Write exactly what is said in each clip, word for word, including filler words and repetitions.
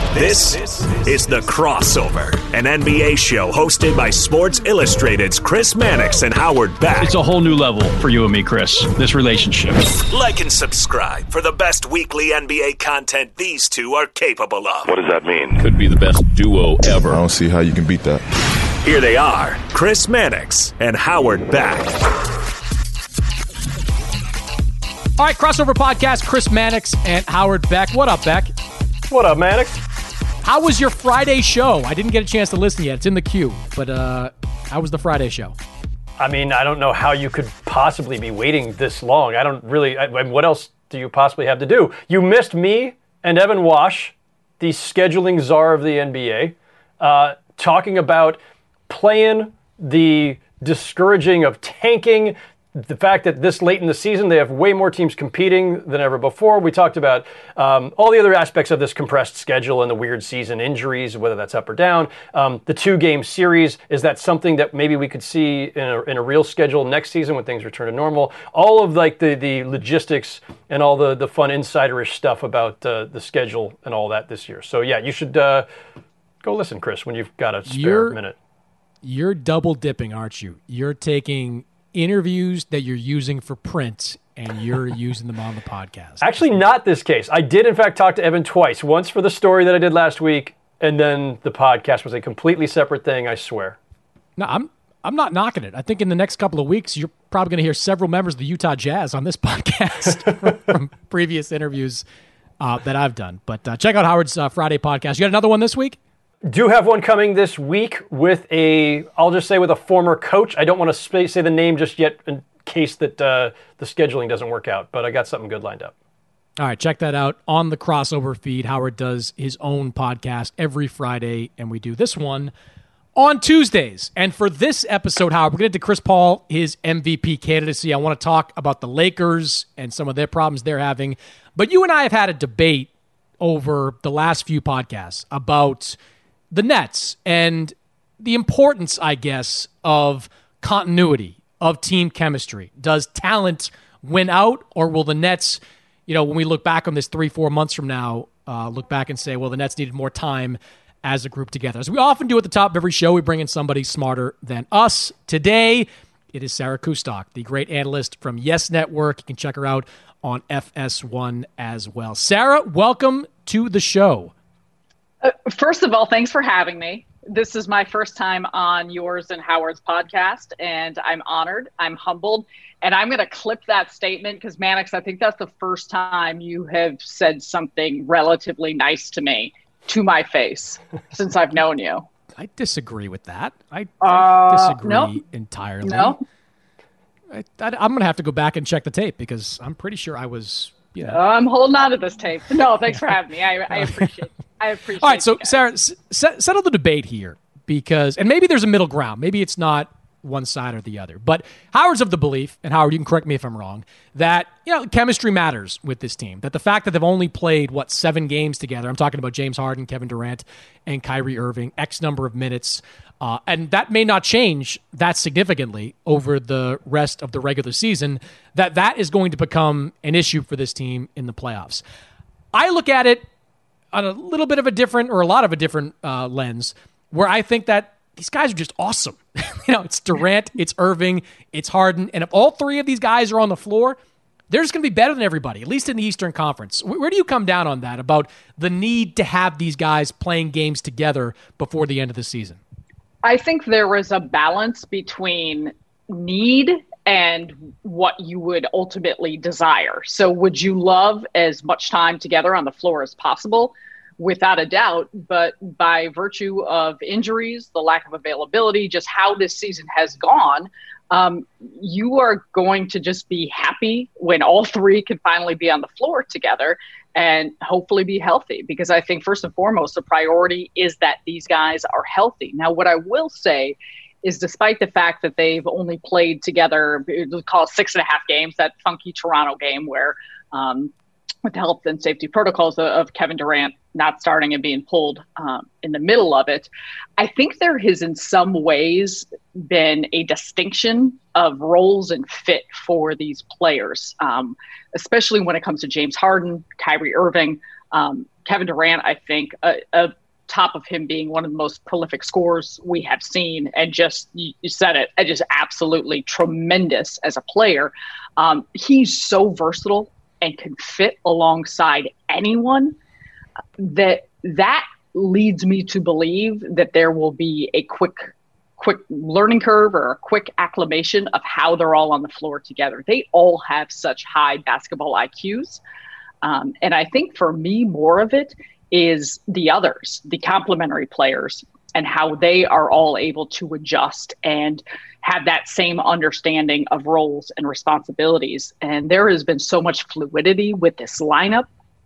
This is The Crossover, an N B A show hosted by Sports Illustrated's Chris Mannix and Howard Beck. It's a whole new level for you and me, Chris, this relationship. Like and subscribe for the best weekly N B A content these two are capable of. What does that mean? Could be the best duo ever. I don't see how you can beat that. Here they are, Chris Mannix and Howard Beck. All right, Crossover Podcast, Chris Mannix and Howard Beck. What up, Beck? What up, Mannix? How was your Friday show? I didn't get a chance to listen yet. It's in the queue. But uh, how was the Friday show? I mean, I don't know how you could possibly be waiting this long. I don't really, I, I, what else do you possibly have to do? You missed me and Evan Wash, the scheduling czar of the N B A, uh, talking about playing the discouraging of tanking, the fact that this late in the season they have way more teams competing than ever before. We talked about um, all the other aspects of this compressed schedule and the weird season injuries, whether that's up or down. Um, the two-game series, is that something that maybe we could see in a, in a real schedule next season when things return to normal? All of like the, the logistics and all the, the fun insiderish stuff about uh, the schedule and all that this year. So yeah, you should uh, go listen, Chris, when you've got a spare you're, minute. You're double dipping, aren't you? You're taking interviews that you're using for print and you're using them on the podcast. Actually, not this case. I did, in fact, talk to Evan twice. Once for the story that I did last week, and then the podcast was a completely separate thing, I swear. No, I'm I'm not knocking it. I think in the next couple of weeks, you're probably going to hear several members of the Utah Jazz on this podcast from, from previous interviews uh, that I've done. But uh, check out Howard's uh, Friday podcast. You got another one this week? Do have one coming this week with a, I'll just say with a former coach. I don't want to sp- say the name just yet in case that uh, the scheduling doesn't work out, but I got something good lined up. All right, check that out on the Crossover feed. Howard does his own podcast every Friday, and we do this one on Tuesdays. And for this episode, Howard, we're going to get to Chris Paul, his M V P candidacy. I want to talk about the Lakers and some of their problems they're having. But you and I have had a debate over the last few podcasts about the Nets and the importance, I guess, of continuity, of team chemistry. Does talent win out, or will the Nets, you know, when we look back on this three, four months from now, uh, look back and say, well, the Nets needed more time as a group together? As we often do at the top of every show, we bring in somebody smarter than us. Today, it is Sarah Kustok, the great analyst from Yes Network. You can check her out on F S one as well. Sarah, welcome to the show. Uh, first of all, thanks for having me. This is my first time on yours and Howard's podcast, and I'm honored. I'm humbled, and I'm going to clip that statement because, Mannix, I think that's the first time you have said something relatively nice to me, to my face, since I've known you. I disagree with that. I, uh, I disagree no. entirely. No? I, I, I'm going to have to go back and check the tape because I'm pretty sure I was, you know. I'm holding on to this tape. No, thanks for having me. I, I appreciate it. I appreciate it. All right, so Sarah, s- settle the debate here because, and maybe there's a middle ground. Maybe it's not one side or the other. But Howard's of the belief, and Howard, you can correct me if I'm wrong, that, you know, chemistry matters with this team. That the fact that they've only played, what, seven games together, I'm talking about James Harden, Kevin Durant, and Kyrie Irving, X number of minutes, uh, and that may not change that significantly over the rest of the regular season, that that is going to become an issue for this team in the playoffs. I look at it on a little bit of a different, or a lot of a different uh, lens, where I think that these guys are just awesome. you know, it's Durant, it's Irving, it's Harden, and if all three of these guys are on the floor, they're just going to be better than everybody, at least in the Eastern Conference. Where, where do you come down on that, about the need to have these guys playing games together before the end of the season? I think there was a balance between need and what you would ultimately desire. So would you love as much time together on the floor as possible? Without a doubt, but by virtue of injuries, the lack of availability, just how this season has gone, um, you are going to just be happy when all three can finally be on the floor together and hopefully be healthy. Because I think first and foremost, the priority is that these guys are healthy. Now, what I will say is despite the fact that they've only played together, let's call it six and a half games, that funky Toronto game where um, with the health and safety protocols of Kevin Durant not starting and being pulled um, in the middle of it, I think there has in some ways been a distinction of roles and fit for these players, um, especially when it comes to James Harden, Kyrie Irving. Um, Kevin Durant, I think, uh, uh, top of him being one of the most prolific scorers we have seen, and just, you, you said it, and just absolutely tremendous as a player. Um, he's so versatile and can fit alongside anyone that that leads me to believe that there will be a quick quick learning curve or a quick acclimation of how they're all on the floor together. They all have such high basketball I Qs. Um, and I think for me, more of it is the others, the complementary players, and how they are all able to adjust and have that same understanding of roles and responsibilities. And there has been so much fluidity with this lineup,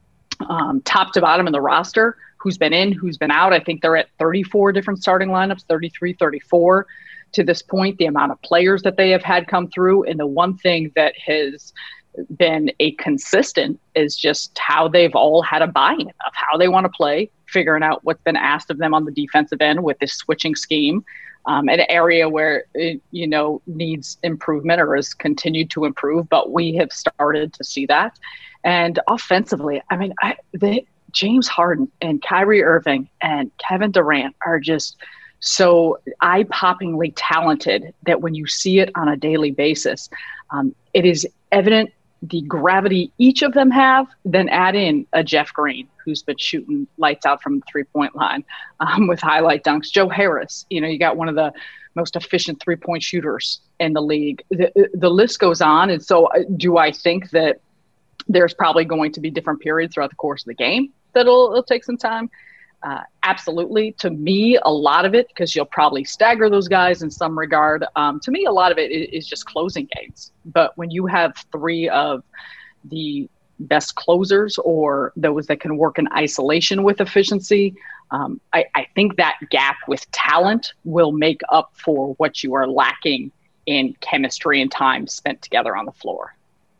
um, top to bottom in the roster, who's been in, who's been out. I think they're at thirty-four different starting lineups, thirty-three, thirty-four to this point, the amount of players that they have had come through. And the one thing that has been a consistent is just how they've all had a buy-in of how they want to play, figuring out what's been asked of them on the defensive end with this switching scheme, um, an area where it, you know, needs improvement or has continued to improve, but we have started to see that. And offensively, I mean, I, they, James Harden and Kyrie Irving and Kevin Durant are just so eye-poppingly talented that when you see it on a daily basis, um, it is evident the gravity each of them have. Then add in a Jeff Green, who's been shooting lights out from the three-point line um, with highlight dunks. Joe Harris, you know, you got one of the most efficient three-point shooters in the league. The, the list goes on. And so do I think that there's probably going to be different periods throughout the course of the game that'll it'll take some time? Uh, absolutely. To me, a lot of it, because you'll probably stagger those guys in some regard, um, to me, a lot of it is, is just closing games. But when you have three of the best closers or those that can work in isolation with efficiency, um, I, I think that gap with talent will make up for what you are lacking in chemistry and time spent together on the floor.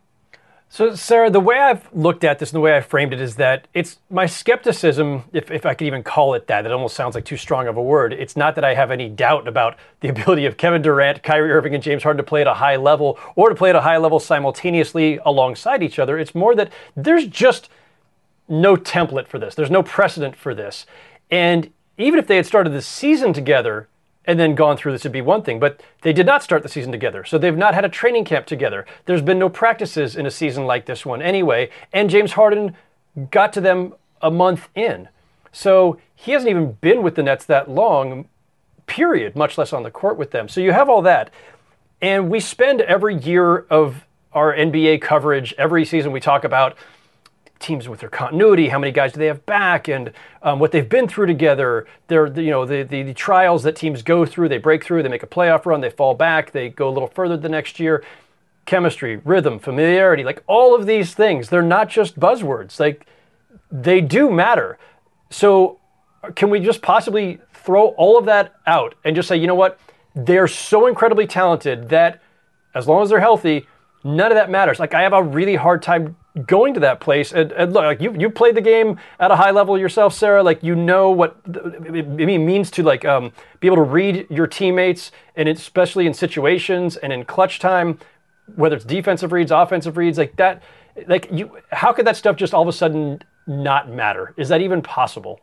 So, Sarah, the way I've looked at this and the way I framed it is that it's my skepticism, if, if I could even call it that, that almost sounds like too strong of a word. It's not that I have any doubt about the ability of Kevin Durant, Kyrie Irving, and James Harden to play at a high level or to play at a high level simultaneously alongside each other. It's more that there's just no template for this. There's no precedent for this. And even if they had started the season together and then gone through this, would be one thing. But they did not start the season together, so they've not had a training camp together. There's been no practices in a season like this one anyway, and James Harden got to them a month in. So he hasn't even been with the Nets that long, period, much less on the court with them. So you have all that. And we spend every year of our N B A coverage, every season we talk about teams with their continuity, how many guys do they have back, and um, what they've been through together. They're, you know, the, the the trials that teams go through. They break through, they make a playoff run, they fall back, they go a little further the next year. Chemistry, rhythm, familiarity, like all of these things, they're not just buzzwords. Like, they do matter. So can we just possibly throw all of that out and just say, you know what, they're so incredibly talented that as long as they're healthy, none of that matters. Like, I have a really hard time going to that place. And, and look, like you you played the game at a high level yourself, Sarah. Like, you know what it means to like um, be able to read your teammates, and especially in situations and in clutch time, whether it's defensive reads, offensive reads, like that. Like, you, how could that stuff just all of a sudden not matter? Is that even possible?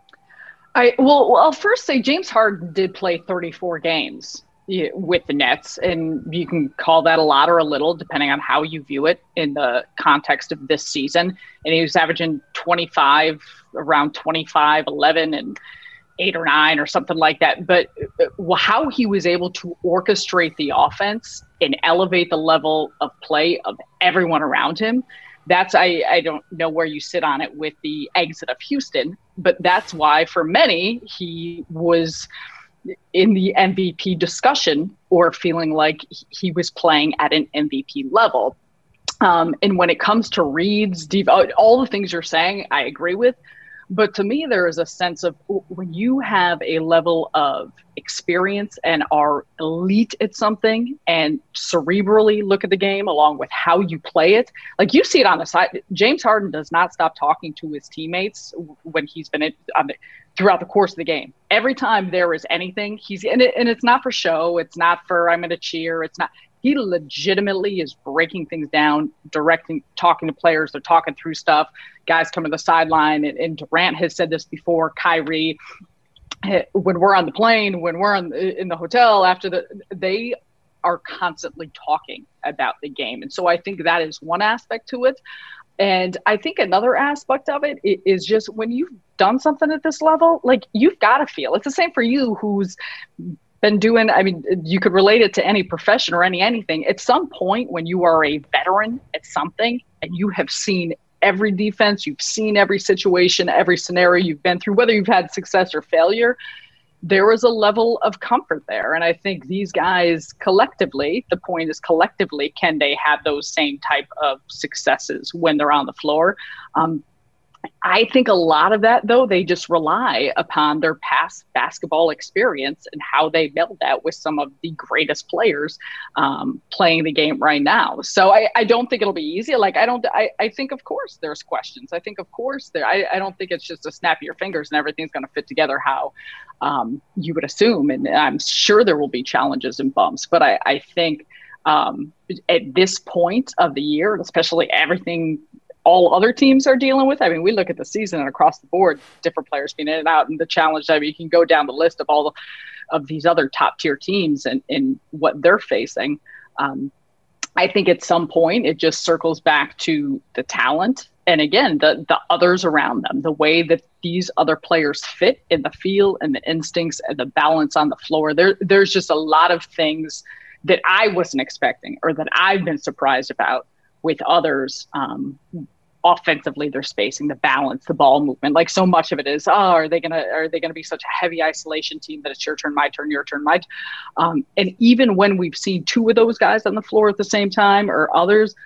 I well, I'll first say James Harden did play thirty-four games with the Nets, and you can call that a lot or a little depending on how you view it in the context of this season. And he was averaging twenty-five, around twenty-five, eleven, and eight or nine or something like that. But how he was able to orchestrate the offense and elevate the level of play of everyone around him, that's, I, I don't know where you sit on it with the exit of Houston, but that's why for many he was in the M V P discussion, or feeling like he was playing at an M V P level. Um, and when it comes to reads, deep, all the things you're saying, I agree with. But to me, there is a sense of when you have a level of experience and are elite at something and cerebrally look at the game along with how you play it, like you see it on the side. James Harden does not stop talking to his teammates when he's been in, on the, throughout the course of the game. Every time there is anything, he's and, it, and it's not for show. It's not for I'm going to cheer. It's not. He legitimately is breaking things down, directing, talking to players. They're talking through stuff. Guys come to the sideline, and, and Durant has said this before. Kyrie, when we're on the plane, when we're on, in the hotel after the, they are constantly talking about the game. And so I think that is one aspect to it. And I think another aspect of it is just when you've done something at this level, like you've got to feel it's the same for you who's been doing, I mean, you could relate it to any profession or any anything. At some point when you are a veteran at something and you have seen every defense, you've seen every situation, every scenario you've been through, whether you've had success or failure, there is a level of comfort there. And I think these guys collectively, the point is collectively, can they have those same type of successes when they're on the floor? Um, I think a lot of that, though, they just rely upon their past basketball experience and how they meld that with some of the greatest players um, playing the game right now. So I, I don't think it'll be easy. Like, I don't, I, I think, of course, there's questions. I think, of course, there, I, I don't think it's just a snap of your fingers and everything's going to fit together how um, you would assume. And I'm sure there will be challenges and bumps, but I, I think um, at this point of the year, especially everything all other teams are dealing with. I mean, we look at the season and across the board, different players being in and out, and the challenge. I mean, you can go down the list of all the, of these other top tier teams and, and what they're facing. Um, I think at some point it just circles back to the talent. And again, the, the others around them, the way that these other players fit in the field and the instincts and the balance on the floor. There, there's just a lot of things that I wasn't expecting or that I've been surprised about with others. Um, offensively, their spacing, the balance, the ball movement. Like so much of it is, oh, are they gonna are they gonna be such a heavy isolation team that it's your turn, my turn, your turn, my turn? Um, and even when we've seen two of those guys on the floor at the same time or others,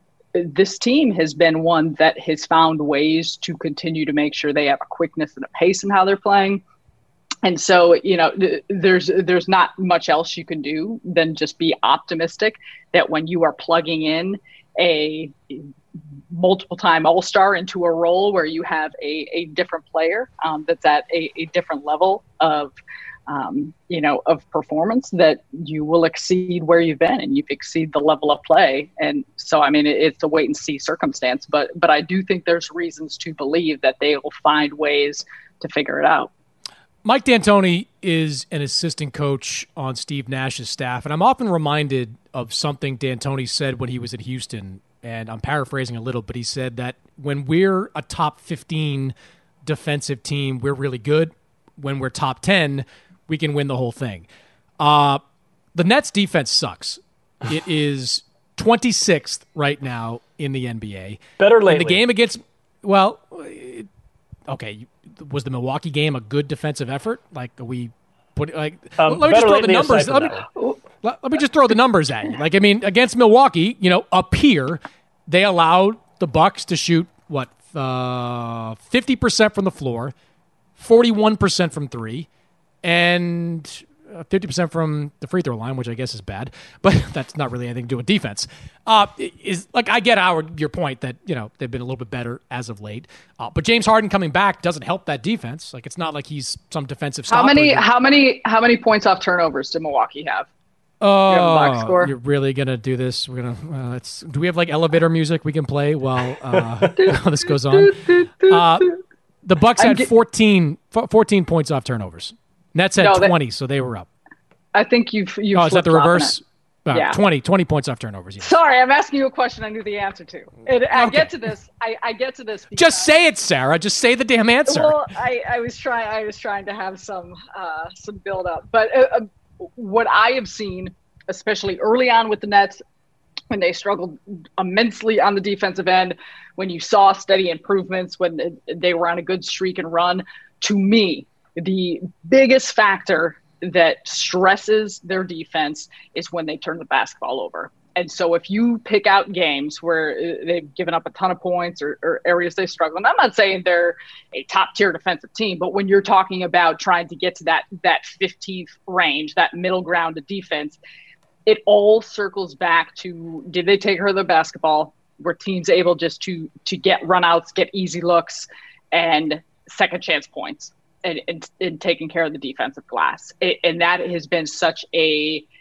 this team has been one that has found ways to continue to make sure they have a quickness and a pace in how they're playing. And so, you know, th- there's there's not much else you can do than just be optimistic that when you are plugging in a multiple time all-star into a role where you have a, a different player um, that's at a, a different level of, um, you know, of performance, that you will exceed where you've been and you've exceed the level of play. And so, I mean, it, it's a wait and see circumstance, but, but I do think there's reasons to believe that they will find ways to figure it out. Mike D'Antoni is an assistant coach on Steve Nash's staff, and I'm often reminded of something D'Antoni said when he was at Houston. And I'm paraphrasing a little, but he said that when we're a top fifteen defensive team, we're really good. When we're top ten, we can win the whole thing. Uh, the Nets defense sucks. It is twenty-sixth right now in the N B A. Better lately. In the game against, well, okay, was the Milwaukee game a good defensive effort? Like, are we put like? Um, let me just throw the lately numbers. Let me, let, let me just throw the numbers at you. Like, I mean, against Milwaukee, you know, up here, they allowed the Bucks to shoot what uh, fifty percent from the floor, forty-one percent from three, and fifty percent from the free throw line, which I guess is bad, but that's not really anything to do with defense. Uh, is like I get Howard your point that you know they've been a little bit better as of late, uh, but James Harden coming back doesn't help that defense. Like it's not like he's some defensive stopper. How many how many how many points off turnovers did Milwaukee have? Oh, you you're really gonna do this? We're gonna. Uh, let's. Do we have like elevator music we can play while, uh, while this goes on? Uh, the Bucks had get, fourteen, fourteen points off turnovers. Nets had no, twenty, that, so they were up. I think you've you. Oh, is that the reverse? Uh, yeah, twenty, twenty points off turnovers. Yeah. Sorry, I'm asking you a question I knew the answer to. And I okay. get to this. I, I get to this. Because, Just say it, Sarah. Just say the damn answer. Well, I, I was trying. I was trying to have some uh, some build up, but. Uh, what I have seen, especially early on with the Nets, when they struggled immensely on the defensive end, when you saw steady improvements, when they were on a good streak and run, to me, the biggest factor that stresses their defense is when they turn the basketball over. And so if you pick out games where they've given up a ton of points or, or areas they struggle, and I'm not saying they're a top-tier defensive team, but when you're talking about trying to get to that that fifteenth range, that middle ground of defense, it all circles back to, did they take care of the basketball? Were teams able just to to get runouts, get easy looks, and second chance points, and, and, and taking care of the defensive glass? It, and that has been such a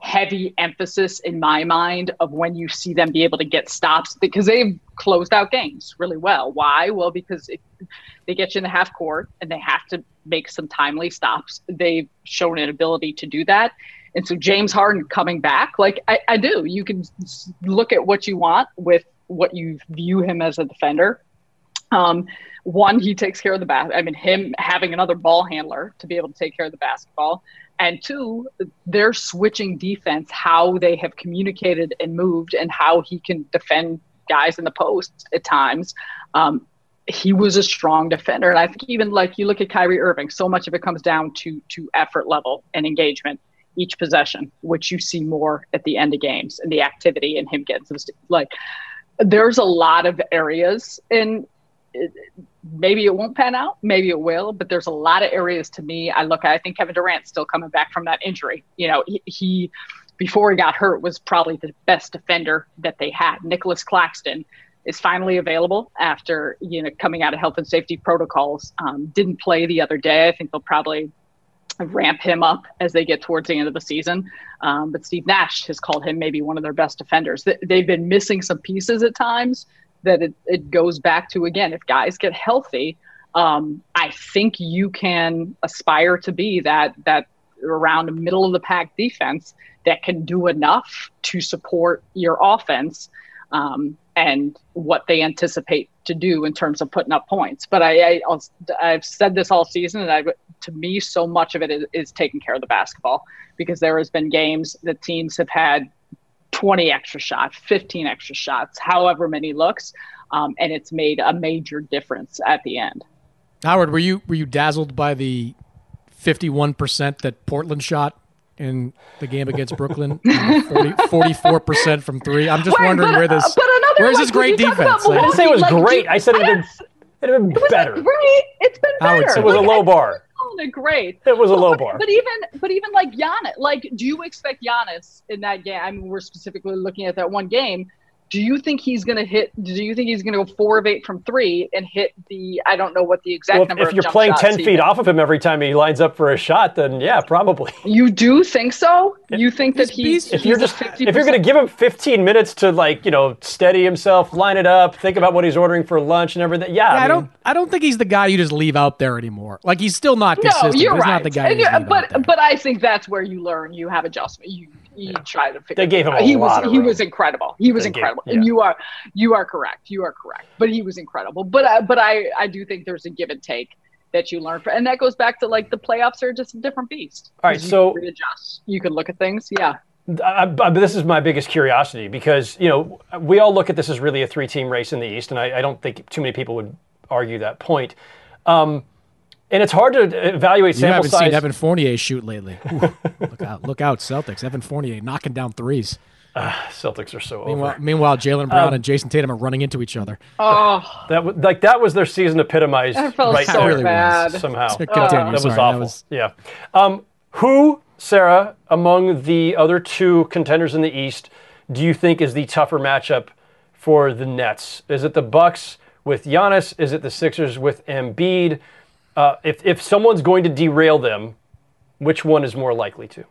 heavy emphasis in my mind of when you see them be able to get stops, because they've closed out games really well. Why? Well, because if they get you in the half court and they have to make some timely stops, they've shown an ability to do that. And so James Harden coming back, like I, I do, you can look at what you want with what you view him as a defender. Um, one, he takes care of the bas- I mean, him having another ball handler to be able to take care of the basketball. And two, they're switching defense, how they have communicated and moved and how he can defend guys in the post at times. Um, he was a strong defender. And I think even like you look at Kyrie Irving, so much of it comes down to to effort level and engagement each possession, which you see more at the end of games and the activity and him getting some st- like there's a lot of areas, and it, maybe it won't pan out, maybe it will, but there's a lot of areas to me. I look at, I think Kevin Durant's still coming back from that injury. You know, he, he before he got hurt was probably the best defender that they had. Nicholas Claxton is finally available after, you know, coming out of health and safety protocols. Um, didn't play the other day. I think they'll probably ramp him up as they get towards the end of the season. Um, but Steve Nash has called him maybe one of their best defenders. They've been missing some pieces at times that it, it goes back to, again, if guys get healthy, um, I think you can aspire to be that, that around the middle of the pack defense that can do enough to support your offense um, and what they anticipate to do in terms of putting up points. But I, I I'll, I've said this all season, and I, to me, so much of it is, is taking care of the basketball, because there has been games that teams have had twenty extra shots, fifteen extra shots, however many looks, um, and it's made a major difference at the end. Howard, were you were you dazzled by the fifty-one percent that Portland shot in the game against Brooklyn? forty, forty-four percent from three. I'm just Wait, wondering but, where this uh, but another, where's like, this great you talk defense? about Like, I didn't say it was Like, great. I said it had been, it had been It was better. like, great. It's been Howard better. said It was a Like, low I- bar. calling it great. It was a low but, bar. But even, but even like Giannis, like, do you expect Giannis in that game? I mean, we're specifically looking at that one game. Do you think he's going to hit? Do you think he's going to go four of eight from three and hit the? I don't know what the exact Well, number. if, if of you're jump playing shots ten he feet hit. off of him every time he lines up for a shot, then yeah, probably. You do think so? You think that he? he's- If you're just if you're going to give him fifteen minutes to, like, you know, steady himself, line it up, think about what he's ordering for lunch and everything, yeah, Yeah, I, I, mean, don't. I don't think he's the guy you just leave out there anymore. Like, he's still not No, consistent. you're but he's right. not the guy. You And just you're- leave out there. but but I think that's where you learn. You have adjustment. You you try to figure. They gave him a he lot was of he room. was incredible. He was They gave- incredible, yeah. and you are you are correct. You are correct. But he was incredible. But uh, but I I do think there's a give and take that you learn for, and that goes back to, like, the playoffs are just a different beast. All right, 'Cause you so- can readjust. You can look at things. Yeah. I, I, this is my biggest curiosity, because, you know, we all look at this as really a three-team race in the East, and I, I don't think too many people would argue that point. Um, and it's hard to evaluate you sample haven't size. seen Evan Fournier shoot lately. Ooh, look out! Look out, Celtics! Evan Fournier knocking down threes. Celtics are so Meanwhile, over. meanwhile Jaylen Brown Um, and Jason Tatum are running into each other. Oh, That w- like that was their season epitomized I felt right so there. really was. bad. Somehow. Continue, That was sorry, awful. was- Yeah. Um, who, Sarah, among the other two contenders in the East, do you think is the tougher matchup for the Nets? Is it the Bucks with Giannis? Is it the Sixers with Embiid? Uh, if if someone's going to derail them, which one is more likely to?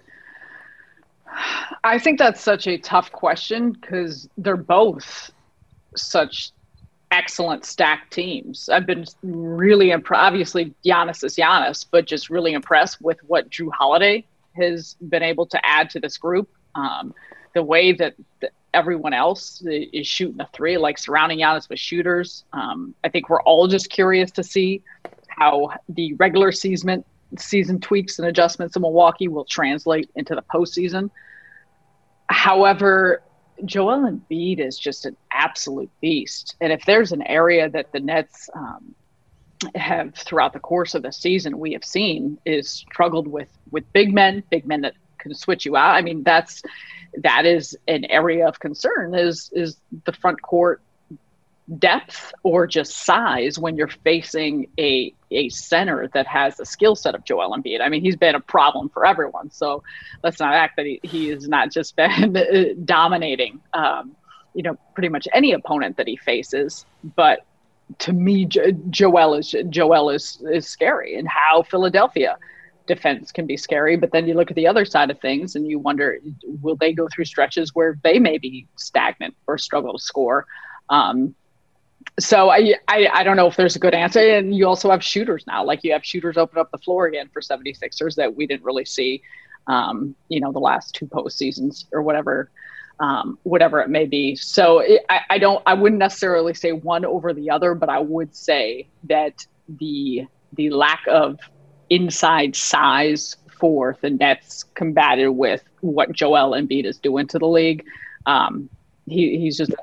I think that's such a tough question because they're both such excellent stacked teams. I've been really impressed. Obviously, Giannis is Giannis, but just really impressed with what Drew Holiday has been able to add to this group. Um, the way that the, everyone else is shooting the three, like surrounding Giannis with shooters. Um, I think we're all just curious to see how the regular season season tweaks and adjustments in Milwaukee will translate into the postseason. However, Joel Embiid is just an absolute beast. And if there's an area that the Nets um, have throughout the course of the season we have seen is struggled with with big men, big men that can switch you out. I mean, that's that is an area of concern is is the front court depth or just size when you're facing a a center that has the skill set of Joel Embiid. I mean, he's been a problem for everyone. So let's not act that he, he has not just been dominating, um, you know, pretty much any opponent that he faces. But to me, jo- Joel is Joel is is scary, and how Philadelphia defense can be scary, but then you look at the other side of things and you wonder, will they go through stretches where they may be stagnant or struggle to score? Um, so I, I I don't know if there's a good answer. And you also have shooters now. Like you have shooters open up the floor again for seventy-sixers that we didn't really see, um, you know, the last two postseasons or whatever. Um, whatever it may be. So it, I, I don't, I wouldn't necessarily say one over the other, but I would say that the the lack of inside size for the Nets combated with what Joel Embiid is doing to the league. Um, he, he's just.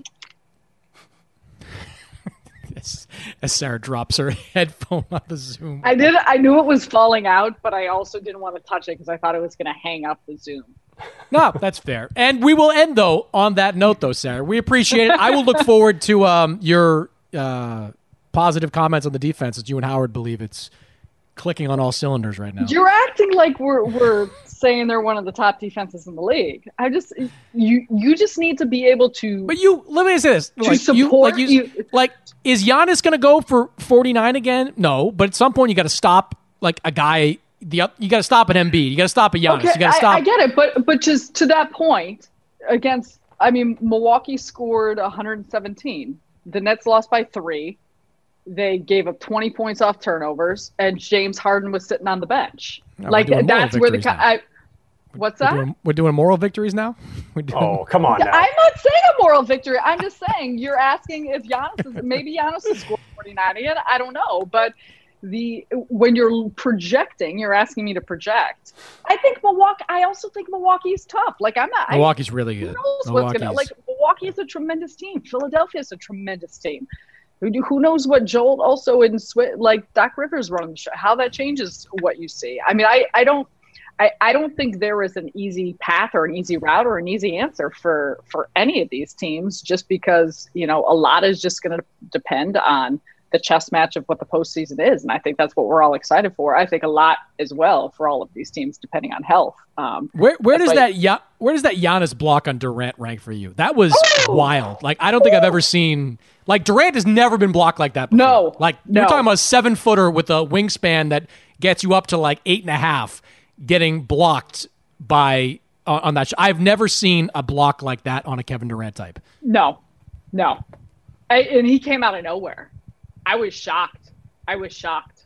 as, as Sarah drops her headphone on the Zoom. I did. I knew it was falling out, but I also didn't want to touch it because I thought it was going to hang up the Zoom. No, that's fair. And we will end, though, on that note, though, Sarah. We appreciate it. I will look forward to um, your uh, positive comments on the defense, as you and Howard believe it's clicking on all cylinders right now. You're acting like we're we're saying they're one of the top defenses in the league. I just you you just need to be able to. But you let me say this: to like, support you, like, you, you. like, is Giannis going to go for forty-nine again? No, but at some point you got to stop like a guy. The you got to stop at Embiid. You got to stop at Giannis. Okay, you got to stop. I, I get it, but but just to that point, against I mean, Milwaukee scored one hundred seventeen. The Nets lost by three. They gave up twenty points off turnovers, and James Harden was sitting on the bench. No, like that's where the I, what's we're that? Doing, we're doing moral victories now. We're doing, Oh, come on now. I'm not saying a moral victory. I'm just saying you're asking if Giannis is maybe Giannis will score forty-nine again. I don't know, but. The when you're projecting, you're asking me to project. I think Milwaukee. I also think Milwaukee is tough. Like I'm not. Milwaukee's I, really good. Who knows Milwaukee's... what's gonna like? Milwaukee is a tremendous team. Philadelphia is a tremendous team. Who, who knows what Joel also in Swi- like Doc Rivers running the show. How that changes what you see. I mean, I I don't. I, I don't think there is an easy path or an easy route or an easy answer for for any of these teams. Just because you know a lot is just going to depend on the chess match of what the postseason is. And I think that's what we're all excited for. I think a lot as well for all of these teams, depending on health. Um, where where does like, that ya- where does that Giannis block on Durant rank for you? That was oh, wild. Like, I don't think I've ever seen, like, Durant has never been blocked like that before. No. Like, no. you're talking about a seven footer with a wingspan that gets you up to like eight and a half getting blocked by, uh, on that. Sh- I've never seen a block like that on a Kevin Durant type. No, no. I, and he came out of nowhere. I was shocked. I was shocked.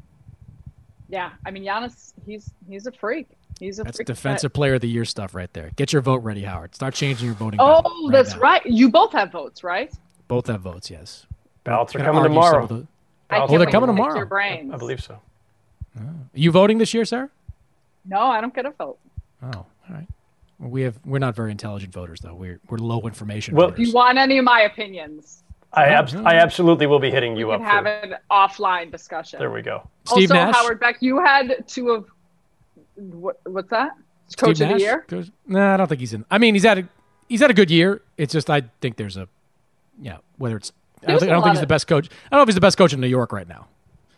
Yeah, I mean Giannis, he's he's a freak. He's a That's freak. defensive player of the year stuff right there. Get your vote ready, Howard. Start changing your voting. Oh, right that's now. right. You both have votes, right? Both have votes. Yes. Ballots are Gonna coming argue some tomorrow. of the- I Oh, can't they're wait coming to pick tomorrow. Your brains. I believe so. Are you voting this year, Sarah? No, I don't get a vote. Oh, all right. Well, we have we're not very intelligent voters though. We're we're low information Well, voters. If you want any of my opinions, I abs- I absolutely will be hitting we you can up. have For, an offline discussion. there we go. Steve also, Nash? Howard Beck, you had two of what, what's that? Coach Steve of Nash? the year? Coach- No, I don't think he's in. I mean, he's had a he's had a good year. It's just I think there's a yeah, whether it's I don't, There's think, I a don't think lot he's the of- best coach. I don't know if he's the best coach in New York right now.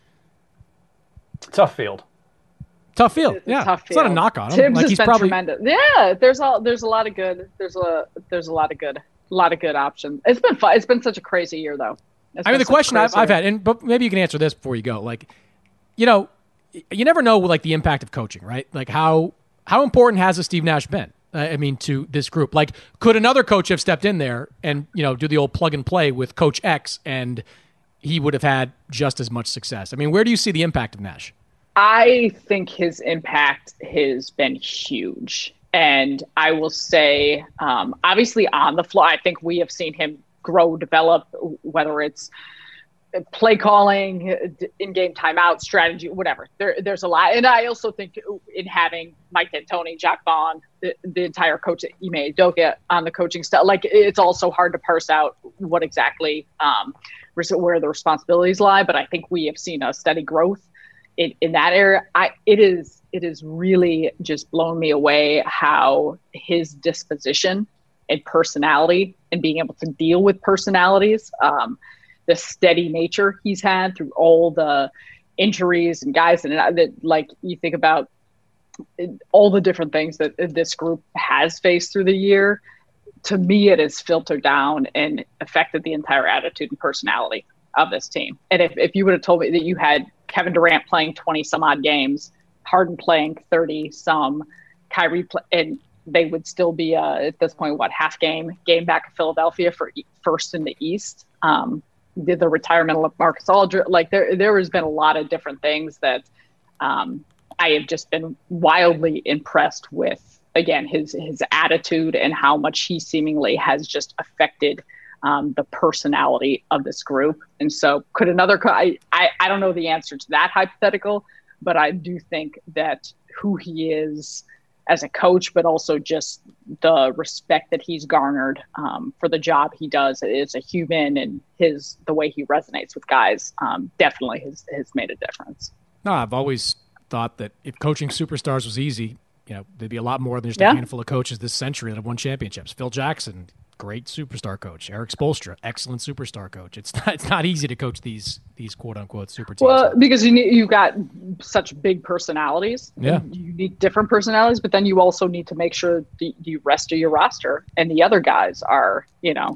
Tough field. Tough field. It's a Yeah, tough it's not a field. knock on him. Tibbs like has he's been probably tremendous. Yeah, there's a there's a lot of good there's a there's a lot of good a lot of good options. It's been fun. It's been such a crazy year though. It's I mean, been the such a question I've, crazy I've year. had, and but maybe you can answer this before you go. Like, you know, you never know like the impact of coaching, right? Like how how important has a Steve Nash been? Uh, I mean, to this group. Like, could another coach have stepped in there and you know do the old plug and play with Coach X, and he would have had just as much success? I mean, where do you see the impact of Nash? I think his impact has been huge. And I will say, um, obviously on the fly, I think we have seen him grow, develop, whether it's play calling, in-game timeout strategy, whatever. There, there's a lot. And I also think in having Mike D'Antoni, Jack Vaughn, the, the entire coach, Ime Udoka on the coaching staff, like it's also hard to parse out what exactly um, where the responsibilities lie. But I think we have seen a steady growth in, in that area. I, it is, it is really just blown me away how his disposition and personality and being able to deal with personalities, um, the steady nature he's had through all the injuries and guys and that, like you think about all the different things that this group has faced through the year. To me, it has filtered down and affected the entire attitude and personality of this team. And if, if you would have told me that you had Kevin Durant playing twenty some odd games Harden playing thirty some, Kyrie play, and they would still be uh, at this point what half game game back in Philadelphia for first in the East. Um, did the retirement of Marcus Aldridge, like there there has been a lot of different things that um, I have just been wildly impressed with. Again, his his attitude and how much he seemingly has just affected um, the personality of this group. And so could another co- I, I I don't know the answer to that hypothetical, but I do think that who he is as a coach, but also just the respect that he's garnered um, for the job he does as a human, and his the way he resonates with guys um, definitely has, has made a difference. No, I've always thought that if coaching superstars was easy, you know, there'd be a lot more than just yeah. a handful of coaches this century that have won championships. Phil Jackson, great superstar coach. Eric Spoelstra, excellent superstar coach. It's not it's not easy to coach these these quote unquote super teams. Well, because you need, you've got such big personalities. Yeah, you need different personalities, but then you also need to make sure the, the rest of your roster and the other guys are, you know,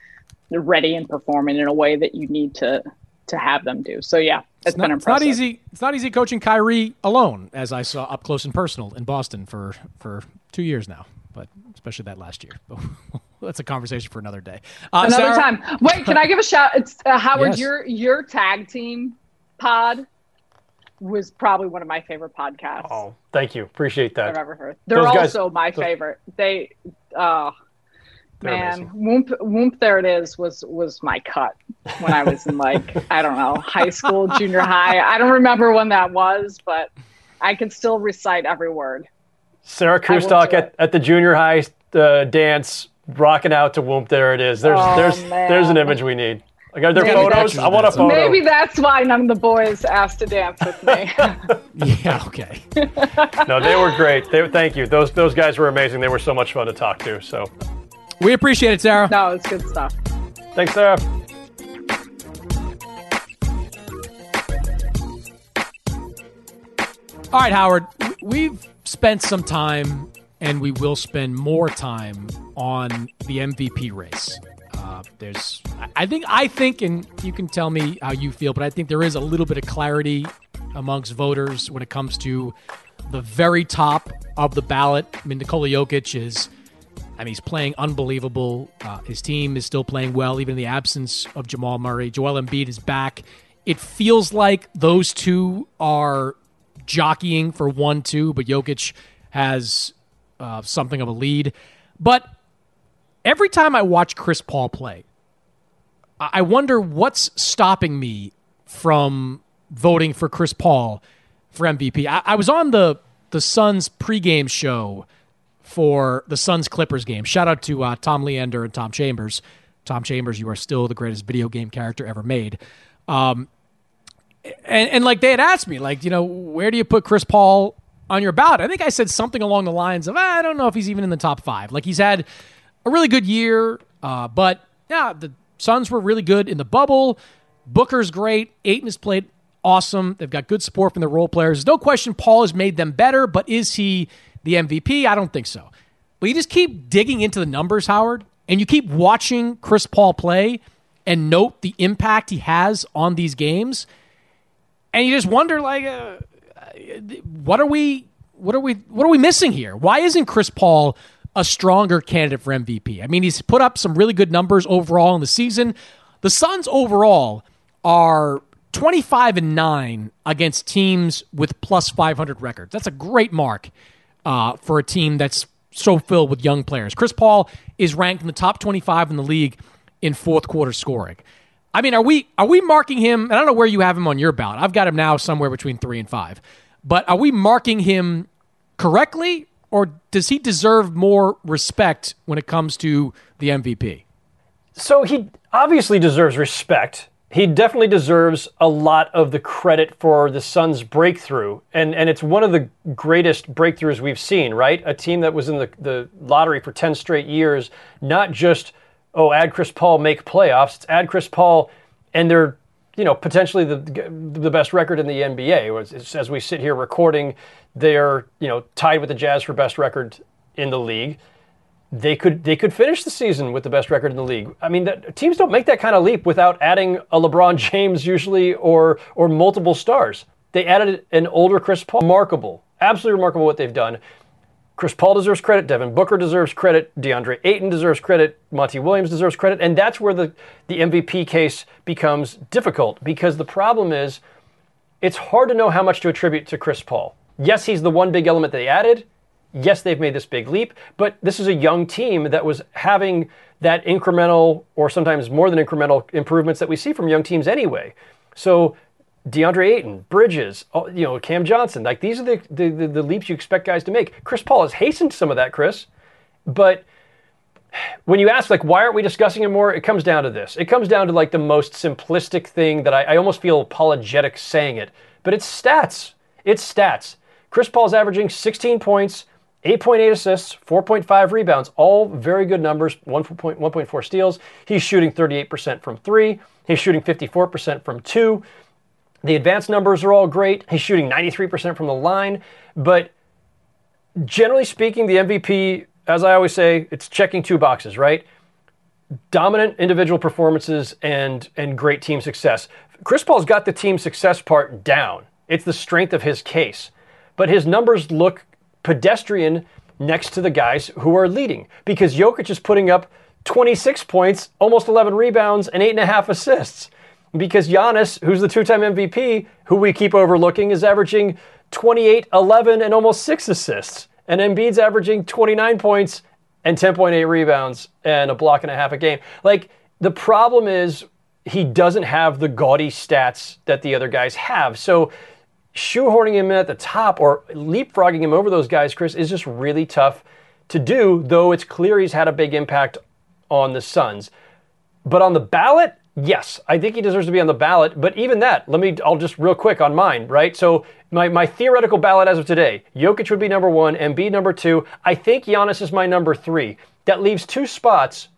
ready and performing in a way that you need to to have them do. So yeah, it's, it's been not, impressive. It's not easy. It's not easy coaching Kyrie alone, as I saw up close and personal in Boston for for two years now, but especially that last year. That's a conversation for another day. Uh, Another Sarah, time. Wait, can I give a shout? It's uh, Howard. Yes. Your your tag team pod was probably one of my favorite podcasts Oh, thank you. Appreciate that. I've ever heard. They're Those guys- also my those- favorite. They, uh, They're man, amazing. Whoomp, Whoomp, there it is was was my cut when I was in like I don't know high school, junior high. I don't remember when that was, but I can still recite every word. Sarah I will Kustok do at, it. at the junior high uh, dance, rocking out to Whoomp. There it is. There's Oh, there's man. there's an image we need. I got their Maybe photos. that's- I want a that's- photo. Maybe that's why none of the boys asked to dance with me. yeah, okay. No, they were great. They, thank you. Those those guys were amazing. They were so much fun to talk to. So We appreciate it, Sarah. No, it's good stuff. thanks, Sarah. All right, Howard, we've spent some time, and we will spend more time on the M V P race. Uh, there's, I think, I think, and you can tell me how you feel, but I think there is a little bit of clarity amongst voters when it comes to the very top of the ballot. I mean, Nikola Jokic is, I mean, he's playing unbelievable. Uh, his team is still playing well, even in the absence of Jamal Murray. Joel Embiid is back. It feels like those two are jockeying for one, two, but Jokic has uh, something of a lead. But every time I watch Chris Paul play, I wonder what's stopping me from voting for Chris Paul for M V P. I, I was on the the Suns pregame show for the Suns Clippers game. Shout out to uh, Tom Leander and Tom Chambers. Tom Chambers, you are still the greatest video game character ever made. Um, and, and like they had asked me, like, you know, where do you put Chris Paul on your ballot? I think I said something along the lines of, I don't know if he's even in the top five. Like, he's had a really good year, uh, but yeah, the Suns were really good in the bubble. Booker's great. Ayton has played awesome. They've got good support from the role players. There's no question Paul has made them better, but is he the M V P? I don't think so. But you just keep digging into the numbers, Howard, and you keep watching Chris Paul play and note the impact he has on these games, and you just wonder, like, uh, what are we, what are we, what are we missing here? Why isn't Chris Paul a stronger candidate for M V P? I mean, he's put up some really good numbers overall in the season. The Suns overall are twenty-five and nine against teams with plus five hundred records. That's a great mark uh, for a team that's so filled with young players. Chris Paul is ranked in the top twenty-five in the league in fourth quarter scoring. I mean, are we are we marking him? I don't know where you have him on your ballot. I've got him now somewhere between three and five. But are we marking him correctly, or does he deserve more respect when it comes to the M V P? So he obviously deserves respect. He definitely deserves a lot of the credit for the Suns' breakthrough. And and it's one of the greatest breakthroughs we've seen, right? A team that was in the, the lottery for ten straight years, not just, oh, add Chris Paul, make playoffs. It's add Chris Paul, and they're, you know, potentially the the best record in the N B A. As, as we sit here recording, they're, you know, tied with the Jazz for best record in the league. They could they could finish the season with the best record in the league. I mean, that, teams don't make that kind of leap without adding a LeBron James usually, or or multiple stars. They added an older Chris Paul. Remarkable. Absolutely remarkable what they've done. Chris Paul deserves credit. Devin Booker deserves credit. DeAndre Ayton deserves credit. Monty Williams deserves credit. And that's where the, the M V P case becomes difficult, because the problem is it's hard to know how much to attribute to Chris Paul. Yes, he's the one big element they added. Yes, they've made this big leap. But this is a young team that was having that incremental, or sometimes more than incremental, improvements that we see from young teams anyway. So DeAndre Ayton, Bridges, you know, Cam Johnson, like these are the, the, the, the leaps you expect guys to make. Chris Paul has hastened some of that, Chris. But when you ask, like, why aren't we discussing it more? It comes down to this. It comes down to, like, the most simplistic thing that I, I almost feel apologetic saying it. But it's stats. It's stats. Chris Paul's averaging sixteen points, eight point eight assists, four point five rebounds, all very good numbers, one point four steals. He's shooting thirty-eight percent from three. He's shooting fifty-four percent from two. The advanced numbers are all great. He's shooting ninety-three percent from the line. But generally speaking, the M V P, as I always say, it's checking two boxes, right? Dominant individual performances and, and great team success. Chris Paul's got the team success part down. It's the strength of his case. But his numbers look pedestrian next to the guys who are leading, because Jokic is putting up twenty-six points, almost eleven rebounds, and eight and a half assists. Because Giannis, who's the two-time M V P, who we keep overlooking, is averaging twenty-eight, eleven, and almost six assists. And Embiid's averaging twenty-nine points and ten point eight rebounds and a block and a half a game. Like, the problem is he doesn't have the gaudy stats that the other guys have. So shoehorning him in at the top or leapfrogging him over those guys, Chris, is just really tough to do, though it's clear he's had a big impact on the Suns. But on the ballot, yes, I think he deserves to be on the ballot. But even that, let me, I'll just real quick on mine, right? So my, my theoretical ballot as of today, Jokic would be number one, Embiid number two. I think Giannis is my number three. That leaves two spots.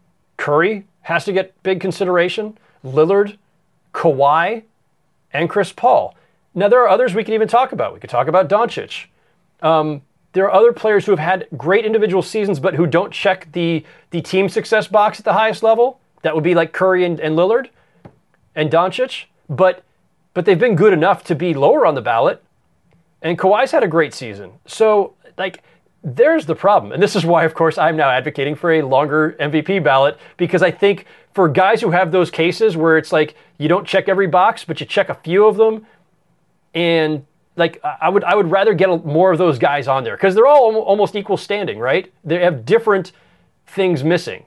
Curry has to get big consideration. Lillard, Kawhi, and Chris Paul. Now, there are others we can even talk about. We could talk about Doncic. Um, there are other players who have had great individual seasons, but who don't check the, the team success box at the highest level. That would be like Curry and, and Lillard and Doncic. But but they've been good enough to be lower on the ballot. And Kawhi's had a great season. So, like, there's the problem. And this is why, of course, I'm now advocating for a longer M V P ballot, because I think for guys who have those cases where it's like you don't check every box, but you check a few of them, and like I would I would rather get more of those guys on there, because they're all almost equal standing, right? They have different things missing.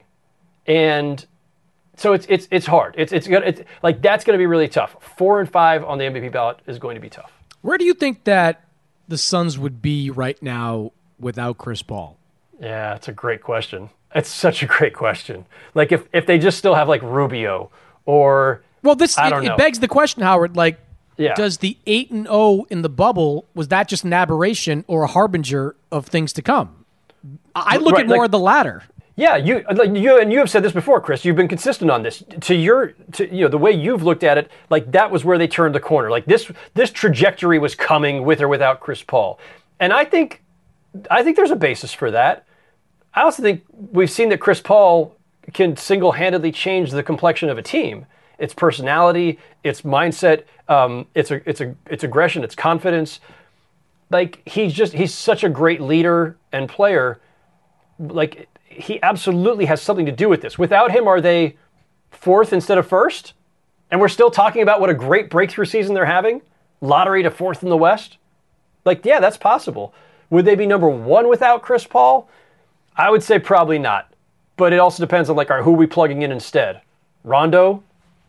And so it's it's it's hard. It's it's, it's like that's going to be really tough. Four and five on the M V P ballot is going to be tough. Where do you think that the Suns would be right now without Chris Paul? Yeah, it's a great question. It's such a great question. Like if, if they just still have like Rubio or well, this I it, don't know. It begs the question, Howard. Like, yeah. Does the eight and zero in the bubble, was that just an aberration or a harbinger of things to come? I look right, at more like, of the latter. Yeah, you like you and you have said this before, Chris. You've been consistent on this. To your, to you know, the way you've looked at it, like that was where they turned the corner. Like this, this trajectory was coming with or without Chris Paul, and I think, I think there's a basis for that. I also think we've seen that Chris Paul can single-handedly change the complexion of a team. Its personality, its mindset, um, its a, its a, its aggression, its confidence. Like he's just he's such a great leader and player. Like. He absolutely has something to do with this. Without him, are they fourth instead of first? And we're still talking about what a great breakthrough season they're having? Lottery to fourth in the West? Like, yeah, that's possible. Would they be number one without Chris Paul? I would say probably not. But it also depends on, like, all right, who are we plugging in instead? Rondo?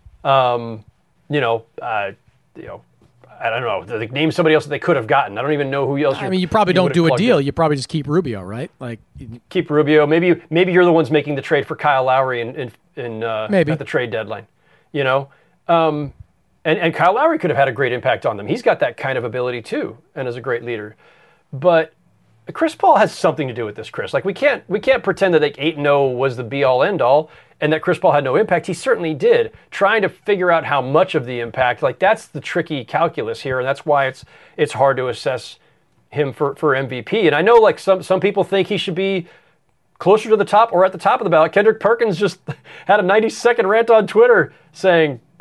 Um, you know, uh, you know, I don't know. Like, name somebody else that they could have gotten. I don't even know who else. I mean, you probably you don't do a deal. In. You probably just keep Rubio, right? Like keep Rubio. Maybe maybe you're the ones making the trade for Kyle Lowry in in, in uh, maybe. at the trade deadline. You know, um, and and Kyle Lowry could have had a great impact on them. He's got that kind of ability too, and is a great leader. But Chris Paul has something to do with this, Chris. Like we can't we can't pretend that like eight and oh was the be all end all. And that Chris Paul had no impact. He certainly did. Trying to figure out how much of the impact, like that's the tricky calculus here, and that's why it's it's hard to assess him for, for M V P. And I know like some some people think he should be closer to the top or at the top of the ballot. Kendrick Perkins just had a ninety second rant on Twitter saying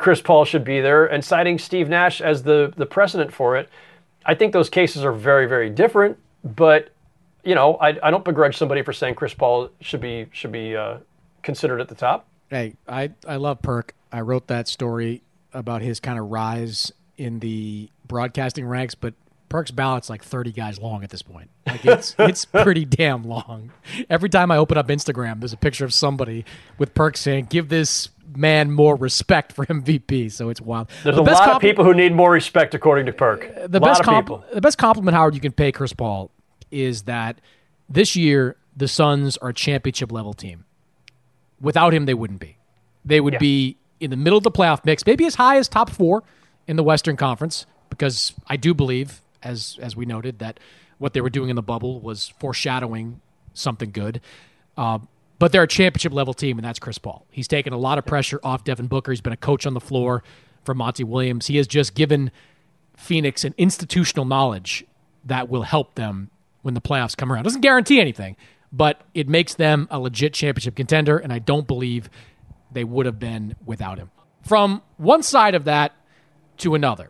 Chris Paul should be there and citing Steve Nash as the, the precedent for it. I think those cases are very, very different, but, you know, I, I don't begrudge somebody for saying Chris Paul should be should be uh, considered at the top. Hey, I, I love Perk. I wrote that story about his kind of rise in the broadcasting ranks, but Perk's ballot's like thirty guys long at this point. Like it's it's pretty damn long. Every time I open up Instagram, there's a picture of somebody with Perk saying, give this man more respect for M V P. So it's wild. There's the a lot compl- of people who need more respect, according to Perk. The a best lot of compl- the best compliment, Howard, you can pay Chris Paul is that this year the Suns are a championship level team. Without him, they wouldn't be. They would yeah. be in the middle of the playoff mix, maybe as high as top four in the Western Conference, because I do believe, as as we noted, that what they were doing in the bubble was foreshadowing something good. Uh, but they're a championship-level team, and that's Chris Paul. He's taken a lot of pressure off Devin Booker. He's been a coach on the floor for Monty Williams. He has just given Phoenix an institutional knowledge that will help them when the playoffs come around. Doesn't guarantee anything, but it makes them a legit championship contender, and I don't believe they would have been without him. From one side of that to another,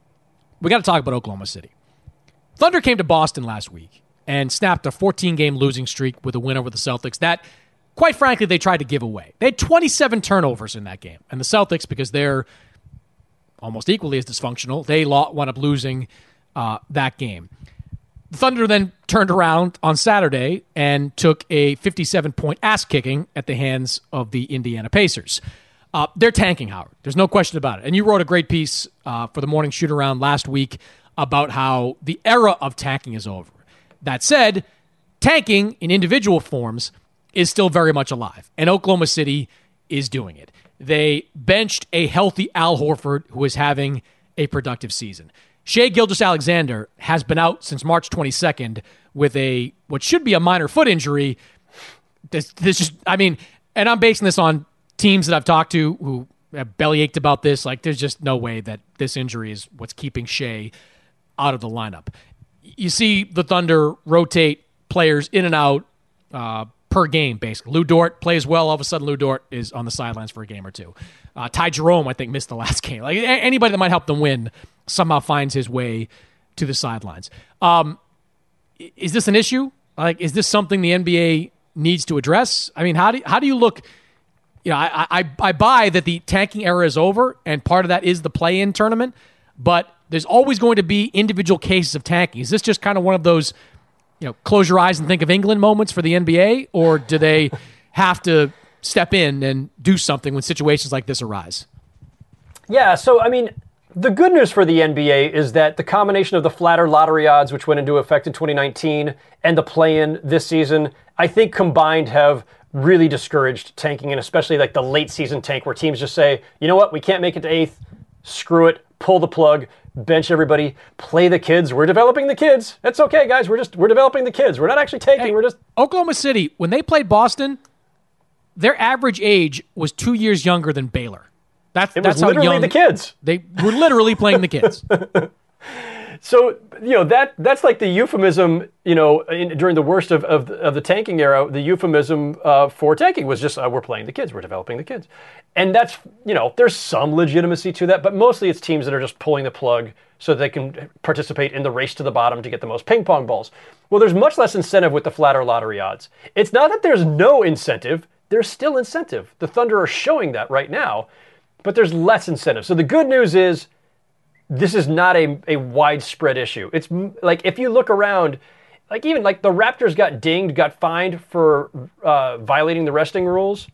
we got to talk about Oklahoma City. Thunder came to Boston last week and snapped a fourteen-game losing streak with a win over the Celtics that, quite frankly, they tried to give away. They had twenty-seven turnovers in that game. And the Celtics, because they're almost equally as dysfunctional, they wound up losing uh, that game. The Thunder then turned around on Saturday and took a fifty-seven point ass-kicking at the hands of the Indiana Pacers. Uh, they're tanking, Howard. There's no question about it. And you wrote a great piece uh, for the morning shoot-around last week about how the era of tanking is over. That said, tanking in individual forms is still very much alive, and Oklahoma City is doing it. They benched a healthy Al Horford who is having a productive season. Shai Gilgeous-Alexander has been out since March twenty-second with a what should be a minor foot injury. This, this just, I mean, and I'm basing this on teams that I've talked to who have bellyached about this. Like, there's just no way that this injury is what's keeping Shai out of the lineup. You see the Thunder rotate players in and out uh, per game, basically. Lou Dort plays well. All of a sudden, Lou Dort is on the sidelines for a game or two. Uh, Ty Jerome, I think, missed the last game. Like, anybody that might help them win somehow finds his way to the sidelines. Um, is this an issue? Like, is this something the N B A needs to address? I mean, how do how do you look? You know, I I, I buy that the tanking era is over, and part of that is the play-in tournament. But there's always going to be individual cases of tanking. Is this just kind of one of those, you know, close your eyes and think of England moments for the N B A, or do they have to step in and do something when situations like this arise? Yeah, so, I mean, the good news for the N B A is that the combination of the flatter lottery odds, which went into effect in twenty nineteen, and the play-in this season, I think combined have really discouraged tanking, and especially like the late season tank where teams just say, you know what, we can't make it to eighth, screw it, pull the plug, bench everybody, play the kids. We're developing the kids. It's okay, guys. We're just we're developing the kids. We're not actually tanking. Hey, we're just Oklahoma City, when they played Boston, their average age was two years younger than Baylor. That's it that's was how literally young the kids. They were literally playing the kids. So, you know, that that's like the euphemism, you know, in, during the worst of, of, of the tanking era, the euphemism uh, for tanking was just, uh, we're playing the kids, we're developing the kids. And that's, you know, there's some legitimacy to that, but mostly it's teams that are just pulling the plug so they can participate in the race to the bottom to get the most ping pong balls. Well, there's much less incentive with the flatter lottery odds. It's not that there's no incentive, there's still incentive. The Thunder are showing that right now, but there's less incentive. So the good news is, this is not a, a widespread issue. It's like, if you look around, like even like the Raptors got dinged, got fined for uh, violating the resting rules,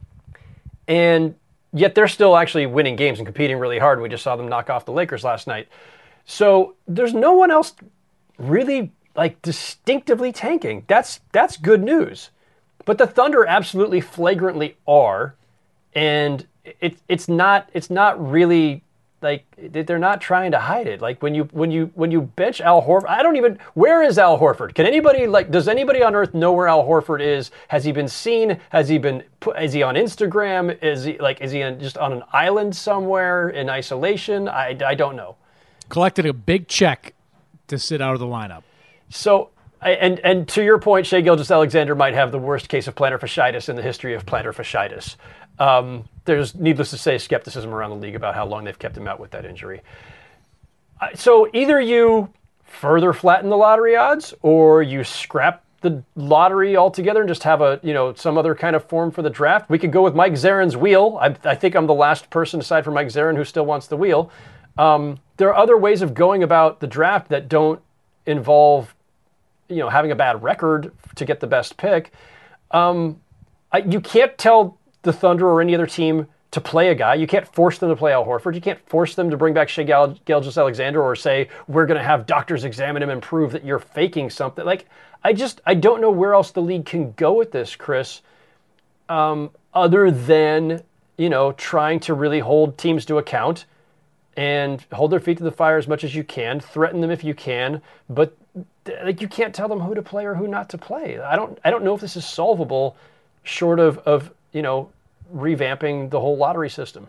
and yet they're still actually winning games and competing really hard. We just saw them knock off the Lakers last night. So there's no one else really like distinctively tanking. That's that's good news. But the Thunder absolutely flagrantly are, and it, it's not it's not really. Like, they're not trying to hide it. Like, when you when you when you bench Al Horford, I don't even, where is Al Horford? Can anybody, like, does anybody on earth know where Al Horford is? Has he been seen? Has he been, is he on Instagram? Is he, like, is he on, just on an island somewhere in isolation? I, I don't know. Collected a big check to sit out of the lineup. So, and and to your point, Shai Gilgeous-Alexander might have the worst case of plantar fasciitis in the history of plantar fasciitis. Um, there's, needless to say, skepticism around the league about how long they've kept him out with that injury. Uh, so either you further flatten the lottery odds, or you scrap the lottery altogether and just have a, you know, some other kind of form for the draft. We could go with Mike Zarin's wheel. I, I think I'm the last person aside from Mike Zarin who still wants the wheel. Um, there are other ways of going about the draft that don't involve, you know, having a bad record to get the best pick. Um, I, you can't tell the Thunder or any other team to play a guy. You can't force them to play Al Horford. You can't force them to bring back Shai Gilgeous-Alexander or say, we're going to have doctors examine him and prove that you're faking something. Like, I just, I don't know where else the league can go with this, Chris, um, other than, you know, trying to really hold teams to account and hold their feet to the fire as much as you can, threaten them if you can, but like you can't tell them who to play or who not to play. I don't, I don't know if this is solvable short of, of, you know, revamping the whole lottery system.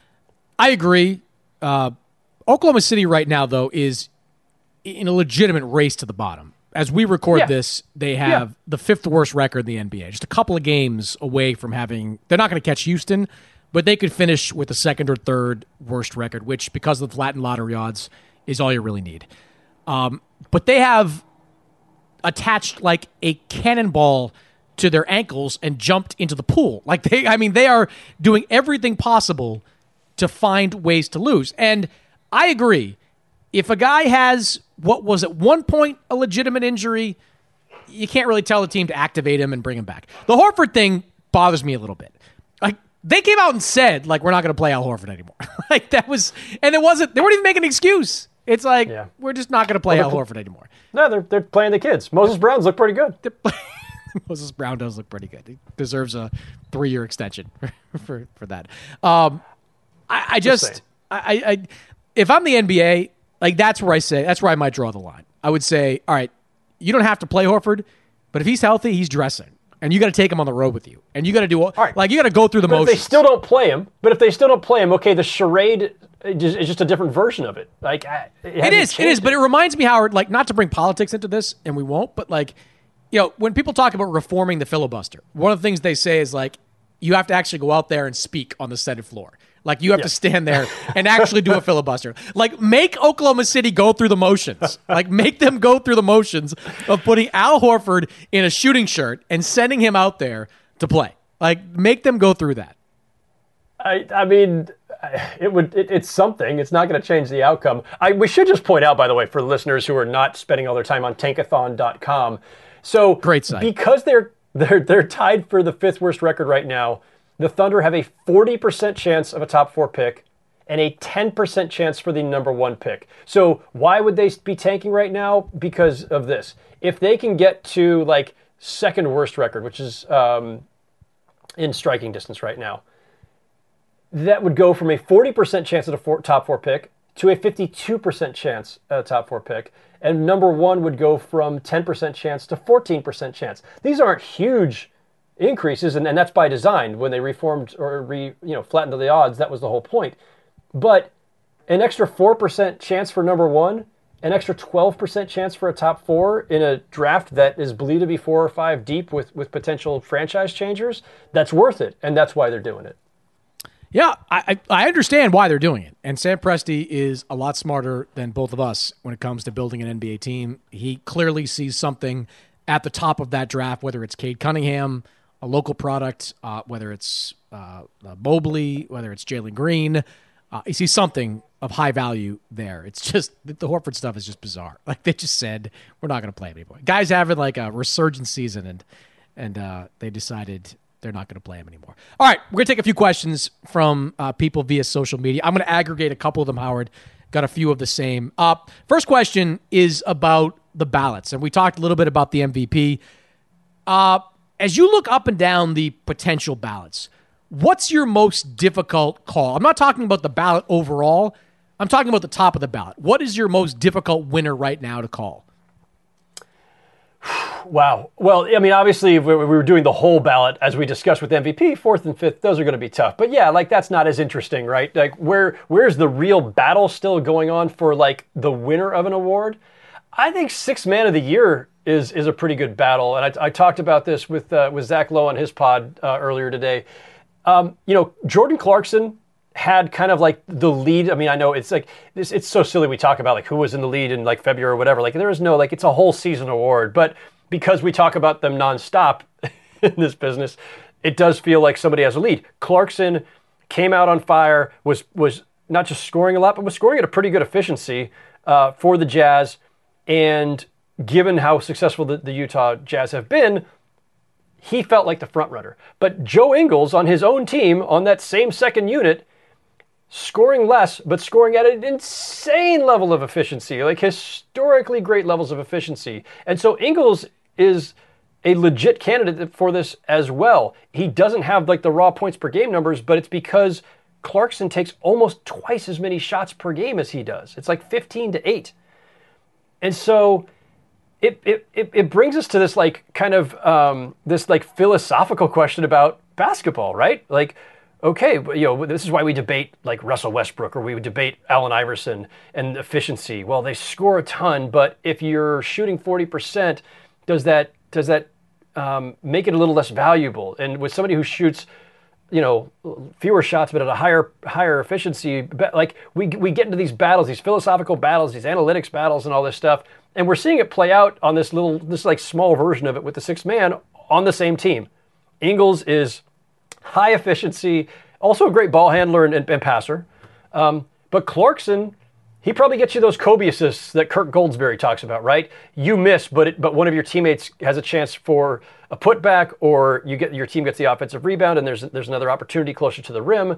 I agree. Uh, Oklahoma City right now, though, is in a legitimate race to the bottom. As we record yeah. this, they have yeah. the fifth worst record in the N B A. Just a couple of games away from having... They're not going to catch Houston, but they could finish with the second or third worst record, which, because of the flattened lottery odds, is all you really need. Um, but they have attached like a cannonball to their ankles and jumped into the pool. Like they, I mean, they are doing everything possible to find ways to lose. And I agree. If a guy has what was at one point a legitimate injury, you can't really tell the team to activate him and bring him back. The Horford thing bothers me a little bit. Like they came out and said, like, we're not going to play Al Horford anymore. Like that was, and it wasn't, they weren't even making an excuse. It's like, yeah. we're just not going to play well, Al Horford anymore. No, they're, they're playing the kids. Moses Brown's look pretty good. Moses Brown does look pretty good. He deserves a three-year extension for, for, for that. Um, I, I just, just I, I, if I'm the N B A, like that's where I say, that's where I might draw the line. I would say, all right, you don't have to play Horford, but if he's healthy, he's dressing. And you got to take him on the road with you. And you got to do, all right. like, you got to go through the but motions. If they still don't play him, but if they still don't play him, okay, the charade is just a different version of it. Like It, it is, it is, but it reminds me, Howard, like, not to bring politics into this, and we won't, but like, you know, when people talk about reforming the filibuster, one of the things they say is like, you have to actually go out there and speak on the Senate floor. Like, you have yeah. to stand there and actually do a filibuster. Like, make Oklahoma City go through the motions. Like, make them go through the motions of putting Al Horford in a shooting shirt and sending him out there to play. Like, make them go through that. I, I mean, it would. It, it's something. It's not going to change the outcome. I, we should just point out, by the way, for listeners who are not spending all their time on tankathon dot com. So, great site. Because they're they're they're tied for the fifth worst record right now. The Thunder have a forty percent chance of a top four pick and a ten percent chance for the number one pick. So why would they be tanking right now? Because of this. If they can get to like second worst record, which is um, in striking distance right now, that would go from a forty percent chance at a four, top four pick to a fifty-two percent chance at a top four pick. And number one would go from ten percent chance to fourteen percent chance. These aren't huge increases, and, and that's by design. When they reformed or re, you know, flattened the odds, that was the whole point. But an extra four percent chance for number one, an extra twelve percent chance for a top four in a draft that is believed to be four or five deep with, with potential franchise changers, that's worth it, and that's why they're doing it. Yeah, I, I understand why they're doing it. And Sam Presti is a lot smarter than both of us when it comes to building an N B A team. He clearly sees something at the top of that draft, whether it's Cade Cunningham, a local product, uh, whether it's uh, uh, Mobley, whether it's Jalen Green. Uh, you see something of high value there. It's just, the Horford stuff is just bizarre. Like, they just said, we're not going to play him anymore. Guys having like a resurgent season, and and uh, they decided they're not going to play him anymore. All right, we're going to take a few questions from uh, people via social media. I'm going to aggregate a couple of them, Howard. Got a few of the same. Uh, first question is about the ballots, and we talked a little bit about the M V P. Uh, As you look up and down the potential ballots, what's your most difficult call? I'm not talking about the ballot overall. I'm talking about the top of the ballot. What is your most difficult winner right now to call? Wow. Well, I mean, obviously, if we were doing the whole ballot, as we discussed with M V P, fourth and fifth, those are going to be tough. But yeah, like, that's not as interesting, right? Like, where where's the real battle still going on for, like, the winner of an award? I think sixth man of the year is is a pretty good battle. And I, I talked about this with uh, with Zach Lowe on his pod uh, earlier today. Um, you know, Jordan Clarkson had kind of like the lead. I mean, I know it's like, it's, it's so silly we talk about like who was in the lead in like February or whatever. Like there is no, like it's a whole season award. But because we talk about them nonstop in this business, it does feel like somebody has a lead. Clarkson came out on fire, was was not just scoring a lot, but was scoring at a pretty good efficiency uh, for the Jazz. And given how successful the, the Utah Jazz have been, he felt like the front runner. But Joe Ingles on his own team, on that same second unit, scoring less, but scoring at an insane level of efficiency, like historically great levels of efficiency. And so Ingles is a legit candidate for this as well. He doesn't have like the raw points per game numbers, but it's because Clarkson takes almost twice as many shots per game as he does. It's like fifteen to eight. And so it it it, it brings us to this like kind of um, this like philosophical question about basketball, right? Like, okay, you know, this is why we debate like Russell Westbrook, or we would debate Allen Iverson and efficiency. Well, they score a ton, but if you're shooting forty percent, does that does that um, make it a little less valuable? And with somebody who shoots, you know, fewer shots but at a higher higher efficiency, like we we get into these battles, these philosophical battles, these analytics battles, and all this stuff, and we're seeing it play out on this little, this like small version of it with the sixth man on the same team. Ingles is high efficiency, also a great ball handler and, and, and passer, um, but Clarkson, he probably gets you those Kobe assists that Kirk Goldsberry talks about, right? You miss, but it, but one of your teammates has a chance for a putback, or you get your team gets the offensive rebound, and there's there's another opportunity closer to the rim.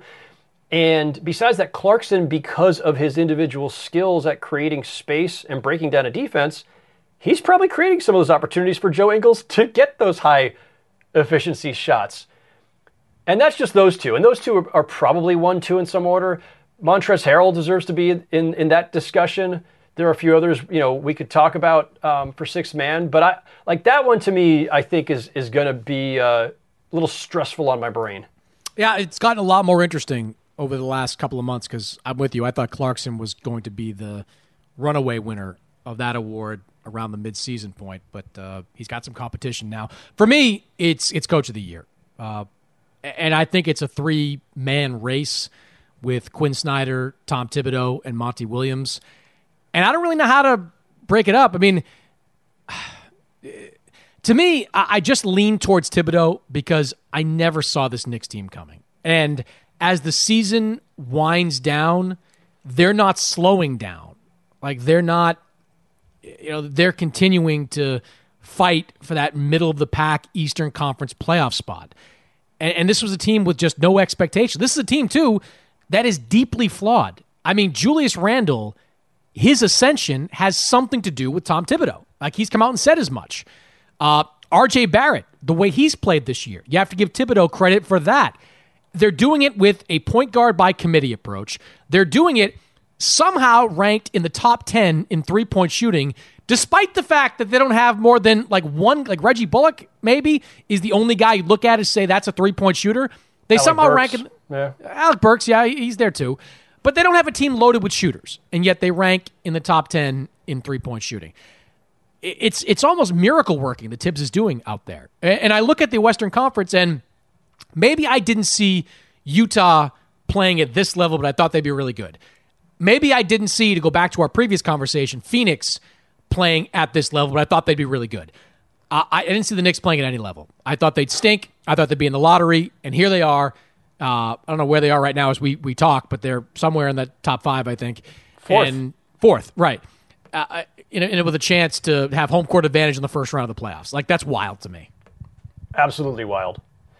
And besides that, Clarkson, because of his individual skills at creating space and breaking down a defense, he's probably creating some of those opportunities for Joe Ingles to get those high efficiency shots. And that's just those two. And those two are, are probably one, two in some order. Montrezl Harrell deserves to be in, in, in that discussion. There are a few others, you know, we could talk about um, for sixth man, but I like that one to me, I think is is going to be uh, a little stressful on my brain. Yeah, it's gotten a lot more interesting over the last couple of months because I'm with you. I thought Clarkson was going to be the runaway winner of that award around the mid-season point, but uh, he's got some competition now. For me, it's it's Coach of the Year, uh, and I think it's a three-man race with Quinn Snyder, Tom Thibodeau, and Monty Williams. And I don't really know how to break it up. I mean, to me, I just lean towards Thibodeau because I never saw this Knicks team coming. And as the season winds down, they're not slowing down. Like, they're not, you know, they're continuing to fight for that middle-of-the-pack Eastern Conference playoff spot. And, and this was a team with just no expectation. This is a team, too, that is deeply flawed. I mean, Julius Randle, his ascension has something to do with Tom Thibodeau. Like, he's come out and said as much. Uh, R J Barrett, the way he's played this year, you have to give Thibodeau credit for that. They're doing it with a point guard by committee approach. They're doing it somehow ranked in the top ten in three-point shooting, despite the fact that they don't have more than like one, like Reggie Bullock maybe is the only guy you look at and say that's a three-point shooter. They Alec somehow Burks. rank in, Yeah. Alec Burks, yeah, he's there too. But they don't have a team loaded with shooters, and yet they rank in the top ten in three-point shooting. It's it's almost miracle working that Tibbs is doing out there. And I look at the Western Conference, and maybe I didn't see Utah playing at this level, but I thought they'd be really good. Maybe I didn't see, to go back to our previous conversation, Phoenix playing at this level, but I thought they'd be really good. Uh, I didn't see the Knicks playing at any level. I thought they'd stink. I thought they'd be in the lottery, and here they are. Uh, I don't know where they are right now as we, we talk, but they're somewhere in the top five, I think. Fourth. And fourth, right. Uh, in, in, with a chance to have home court advantage in the first round of the playoffs. Like, that's wild to me. Absolutely wild.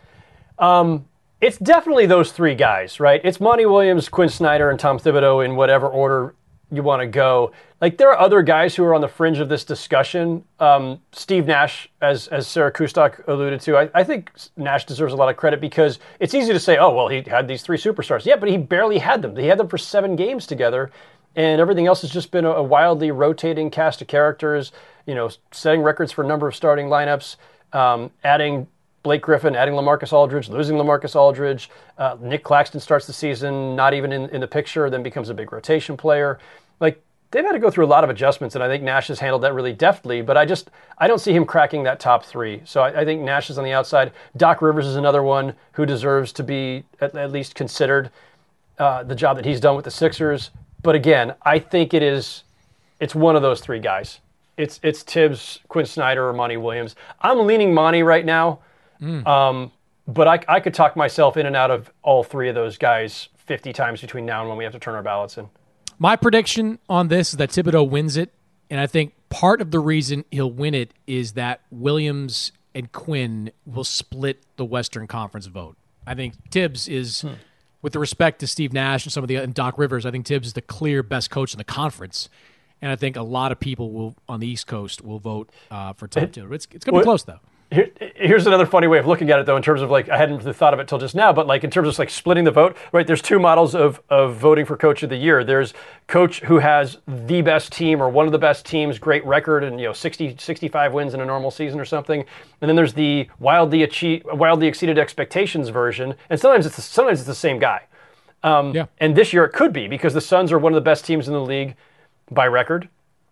Um, it's definitely those three guys, right? It's Monty Williams, Quinn Snyder, and Tom Thibodeau in whatever order you want to go. Like, there are other guys who are on the fringe of this discussion. Um, Steve Nash, as as Sarah Kustok alluded to, I, I think Nash deserves a lot of credit because it's easy to say, oh, well, he had these three superstars. Yeah, but he barely had them. He had them for seven games together, and everything else has just been a, a wildly rotating cast of characters, you know, setting records for a number of starting lineups, um, adding Blake Griffin, adding LaMarcus Aldridge, losing LaMarcus Aldridge. Uh, Nick Claxton starts the season not even in, in the picture, then becomes a big rotation player. Like, they've had to go through a lot of adjustments, and I think Nash has handled that really deftly. But I just I don't see him cracking that top three. So I, I think Nash is on the outside. Doc Rivers is another one who deserves to be at, at least considered. Uh, the job that he's done with the Sixers. But again, I think it is it's one of those three guys. It's it's Tibbs, Quinn Snyder, or Monty Williams. I'm leaning Monty right now, mm. um, but I, I could talk myself in and out of all three of those guys fifty times between now and when we have to turn our ballots in. My prediction on this is that Thibodeau wins it, and I think part of the reason he'll win it is that Williams and Quinn will split the Western Conference vote. I think Tibbs is, hmm. with the respect to Steve Nash and some of the and Doc Rivers, I think Tibbs is the clear best coach in the conference. And I think a lot of people will on the East Coast will vote uh, for Tom Thibodeau. It's, it's going to be close, though. Here, here's another funny way of looking at it, though, in terms of, like, I hadn't really thought of it till just now, but, like, in terms of, like, splitting the vote, right, there's two models of, of voting for Coach of the Year. There's coach who has the best team or one of the best teams, great record, and, you know, sixty, sixty-five wins in a normal season or something. And then there's the wildly, achieve, wildly exceeded expectations version, and sometimes it's the, sometimes it's the same guy. Um, yeah. And this year it could be, because the Suns are one of the best teams in the league by record,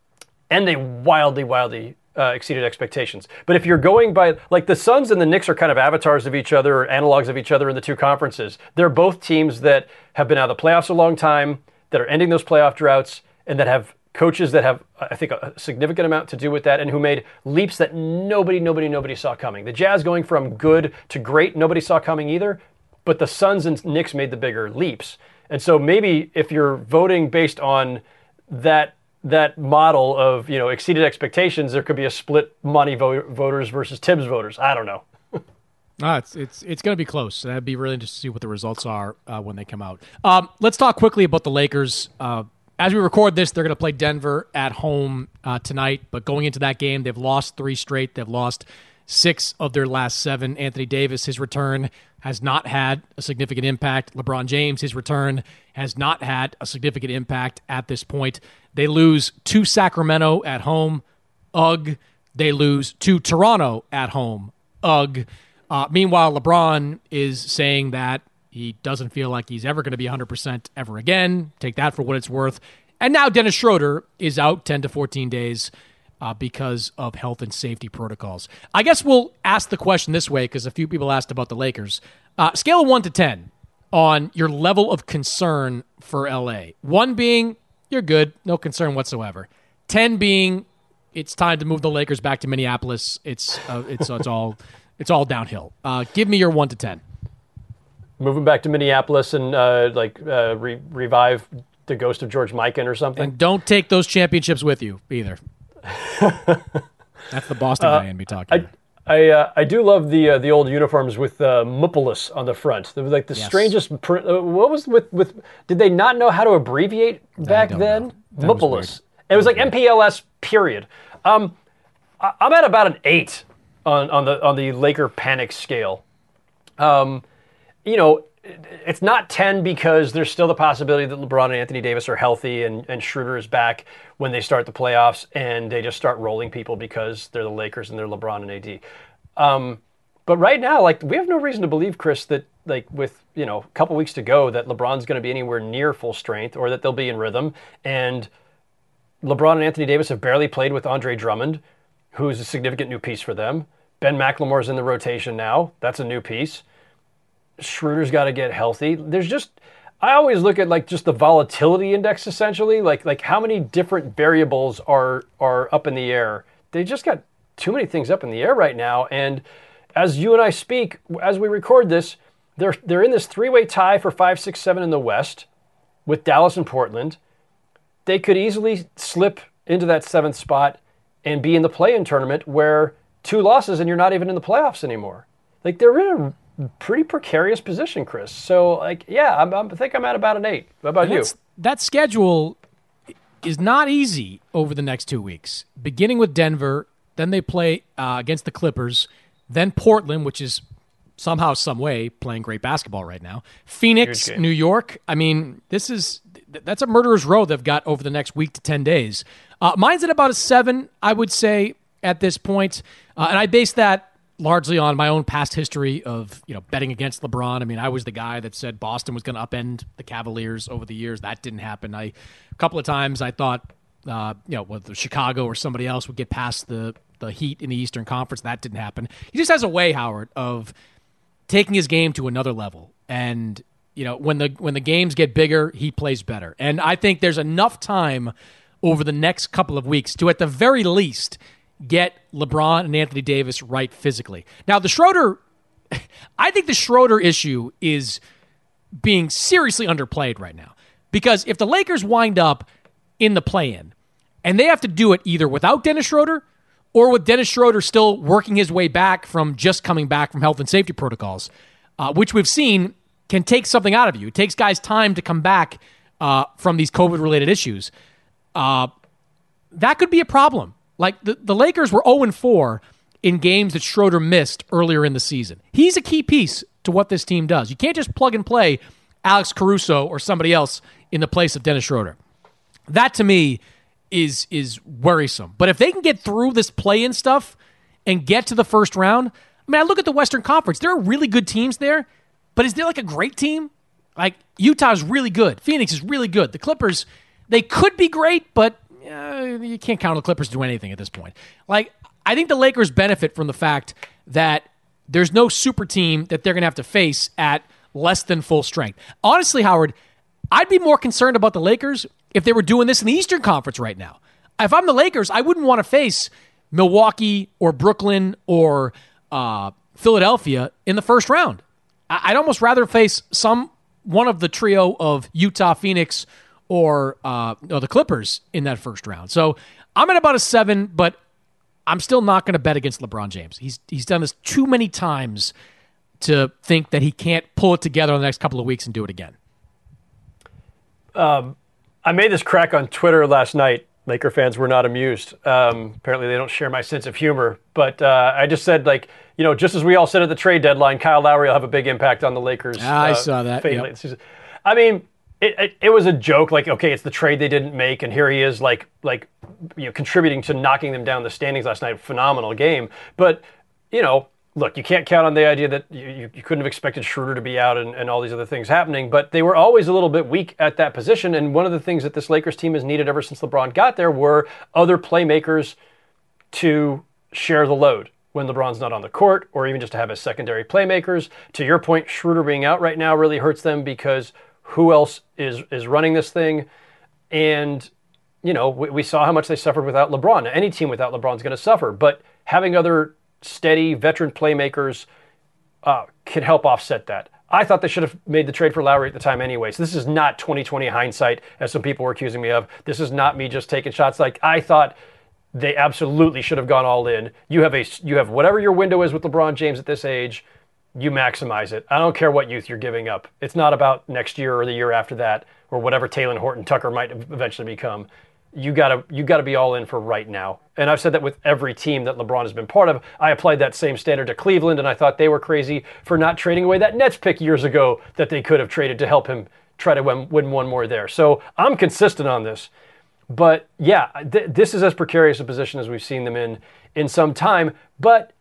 and they wildly, wildly uh, exceeded expectations. But if you're going by, like, the Suns and the Knicks are kind of avatars of each other, or analogs of each other in the two conferences. They're both teams that have been out of the playoffs a long time, that are ending those playoff droughts, and that have coaches that have, I think, a significant amount to do with that, and who made leaps that nobody, nobody, nobody saw coming. The Jazz going from good to great, nobody saw coming either, but the Suns and Knicks made the bigger leaps. And so maybe if you're voting based on that that model of, you know, exceeded expectations, there could be a split Monty vo- voters versus Tibbs voters. I don't know. ah, it's it's it's going to be close. That'd be really interesting to see what the results are uh, when they come out. Um, let's talk quickly about the Lakers. Uh, as we record this, they're going to play Denver at home uh, tonight. But going into that game, they've lost three straight. They've lost six of their last seven. Anthony Davis, his return has not had a significant impact. LeBron James, his return has not had a significant impact at this point. They lose to Sacramento at home. Ugh. They lose to Toronto at home. Ugh. Uh, meanwhile, LeBron is saying that he doesn't feel like he's ever going to be one hundred percent ever again. Take that for what it's worth. And now Dennis Schroeder is out ten to fourteen days uh, because of health and safety protocols. I guess we'll ask the question this way, because a few people asked about the Lakers. Uh, scale of one to ten on your level of concern for L A. one being, you're good, no concern whatsoever. ten being, it's time to move the Lakers back to Minneapolis. It's uh, it's it's all it's all downhill. Uh, give me your one to ten. Moving back to Minneapolis and uh, like uh, re- revive the ghost of George Mikan or something. And don't take those championships with you either. That's the Boston uh, guy in me talking. I I, uh, I do love the uh, the old uniforms with uh, Mupolis on the front. They were like the yes. strangest. Pr- uh, what was with with? Did they not know how to abbreviate back then? Mupolis. It was like M P L S period. Um, I, I'm at about an eight on, on the on the Laker panic scale. Um, you know, it's not ten because there's still the possibility that LeBron and Anthony Davis are healthy and, and Schroeder is back when they start the playoffs and they just start rolling people because they're the Lakers and they're LeBron and A D. Um, but right now, like, we have no reason to believe, Chris, that like with, you know, a couple weeks to go, that LeBron's going to be anywhere near full strength or that they'll be in rhythm. And LeBron and Anthony Davis have barely played with Andre Drummond, who's a significant new piece for them. Ben McLemore's in the rotation now. That's a new piece. Schroeder's got to get healthy. There's just, I always look at like just the volatility index essentially, like like how many different variables are are up in the air. They just got too many things up in the air right now. And as you and I speak, as we record this, they're they're in this three-way tie for five, six, seven in the West with Dallas and Portland. They could easily slip into that seventh spot and be in the play-in tournament where two losses and you're not even in the playoffs anymore. Like, they're in a pretty precarious position, Chris. So, like, yeah, I'm, I'm, I think I'm at about an eight. What about you? That schedule is not easy over the next two weeks. Beginning with Denver, then they play uh, against the Clippers, then Portland, which is somehow, some way, playing great basketball right now. Phoenix, New York. I mean, this is that's a murderer's row they've got over the next week to ten days. Uh, mine's at about a seven, I would say, at this point. Uh, and I base that largely on my own past history of, you know, betting against LeBron. I mean, I was the guy that said Boston was going to upend the Cavaliers over the years. That didn't happen. I, a couple of times I thought uh, you know, whether Chicago or somebody else would get past the, the Heat in the Eastern Conference. That didn't happen. He just has a way, Howard, of taking his game to another level. And, you know, when the when the games get bigger, he plays better. And I think there's enough time over the next couple of weeks to, at the very least, get LeBron and Anthony Davis right physically. Now, the Schroeder, I think the Schroeder issue is being seriously underplayed right now. Because if the Lakers wind up in the play-in, and they have to do it either without Dennis Schroeder or with Dennis Schroeder still working his way back from just coming back from health and safety protocols, uh, which we've seen can take something out of you. It takes guys time to come back uh, from these COVID-related issues. Uh, that could be a problem. Like, the, the Lakers were oh and four in games that Schroeder missed earlier in the season. He's a key piece to what this team does. You can't just plug and play Alex Caruso or somebody else in the place of Dennis Schroeder. That, to me, is is worrisome. But if they can get through this play-in stuff and get to the first round, I mean, I look at the Western Conference. There are really good teams there, but is there like a great team? Like, Utah's really good. Phoenix is really good. The Clippers, they could be great, but uh, you can't count on the Clippers to do anything at this point. Like, I think the Lakers benefit from the fact that there's no super team that they're going to have to face at less than full strength. Honestly, Howard, I'd be more concerned about the Lakers if they were doing this in the Eastern Conference right now. If I'm the Lakers, I wouldn't want to face Milwaukee or Brooklyn or uh, Philadelphia in the first round. I'd almost rather face some one of the trio of Utah, Phoenix, or, uh, or the Clippers in that first round. So I'm at about a seven, but I'm still not going to bet against LeBron James. He's he's done this too many times to think that he can't pull it together in the next couple of weeks and do it again. Um, I made this crack on Twitter last night. Laker fans were not amused. Um, apparently they don't share my sense of humor. But uh, I just said, like, you know, just as we all said at the trade deadline, Kyle Lowry will have a big impact on the Lakers. Ah, I uh, saw that. fate Yep. late this season. I mean, it, it, it was a joke. Like, okay, it's the trade they didn't make, and here he is, like, like you know, contributing to knocking them down the standings last night. Phenomenal game. But, you know, look, you can't count on the idea that you, you couldn't have expected Schroeder to be out and, and all these other things happening, but they were always a little bit weak at that position. And one of the things that this Lakers team has needed ever since LeBron got there were other playmakers to share the load when LeBron's not on the court, or even just to have as secondary playmakers. To your point, Schroeder being out right now really hurts them because who else is, is running this thing? And, you know, we, we saw how much they suffered without LeBron. Any team without LeBron is going to suffer, but having other steady veteran playmakers uh, can help offset that. I thought they should have made the trade for Lowry at the time anyway. So this is not twenty twenty hindsight, as some people were accusing me of. This is not me just taking shots. Like, I thought they absolutely should have gone all in. You have a you have whatever your window is with LeBron James at this age, you maximize it. I don't care what youth you're giving up. It's not about next year or the year after that or whatever Taylor Horton Tucker might eventually become. You gotta you gotta be all in for right now. And I've said that with every team that LeBron has been part of. I applied that same standard to Cleveland, and I thought they were crazy for not trading away that Nets pick years ago that they could have traded to help him try to win, win one more there. So I'm consistent on this. But yeah, th- this is as precarious a position as we've seen them in in some time. But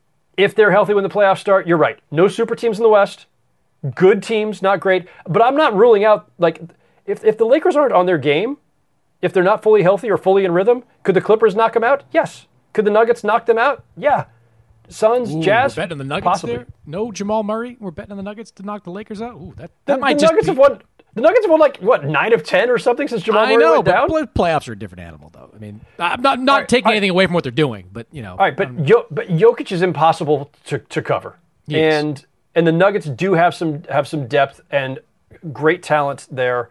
if they're healthy when the playoffs start, you're right. No super teams in the West. Good teams, not great. But I'm not ruling out, like, if if the Lakers aren't on their game, if they're not fully healthy or fully in rhythm, could the Clippers knock them out? Yes. Could the Nuggets knock them out? Yeah. Suns, Ooh, Jazz, we're betting on the Nuggets possibly. there. No Jamal Murray. We're betting on the Nuggets to knock the Lakers out. Ooh, that, The, that might the just Nuggets be... have won. The Nuggets have won like what nine of ten or something since Jamal I Murray know, went down. but playoffs are a different animal, though. I mean, I'm not not right, taking all right. anything away from what they're doing, but you know. All right, but Yo, but Jokic is impossible to, to cover, Yes. and and the Nuggets do have some have some depth and great talent there.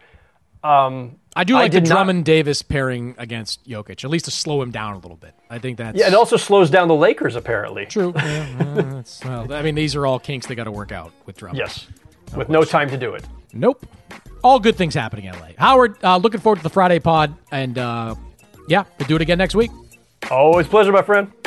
Um, I do like I the did not- Drummond Davis pairing against Jokic, at least to slow him down a little bit. I think that's yeah, it also slows down the Lakers apparently. true. Yeah, uh, that's- well, I mean, these are all kinks they got to work out with Drummond. Yes, with no time to do it. Nope. All good things happening in L A. Howard, uh, looking forward to the Friday pod, and uh, yeah, we'll do it again next week. Always a pleasure, my friend.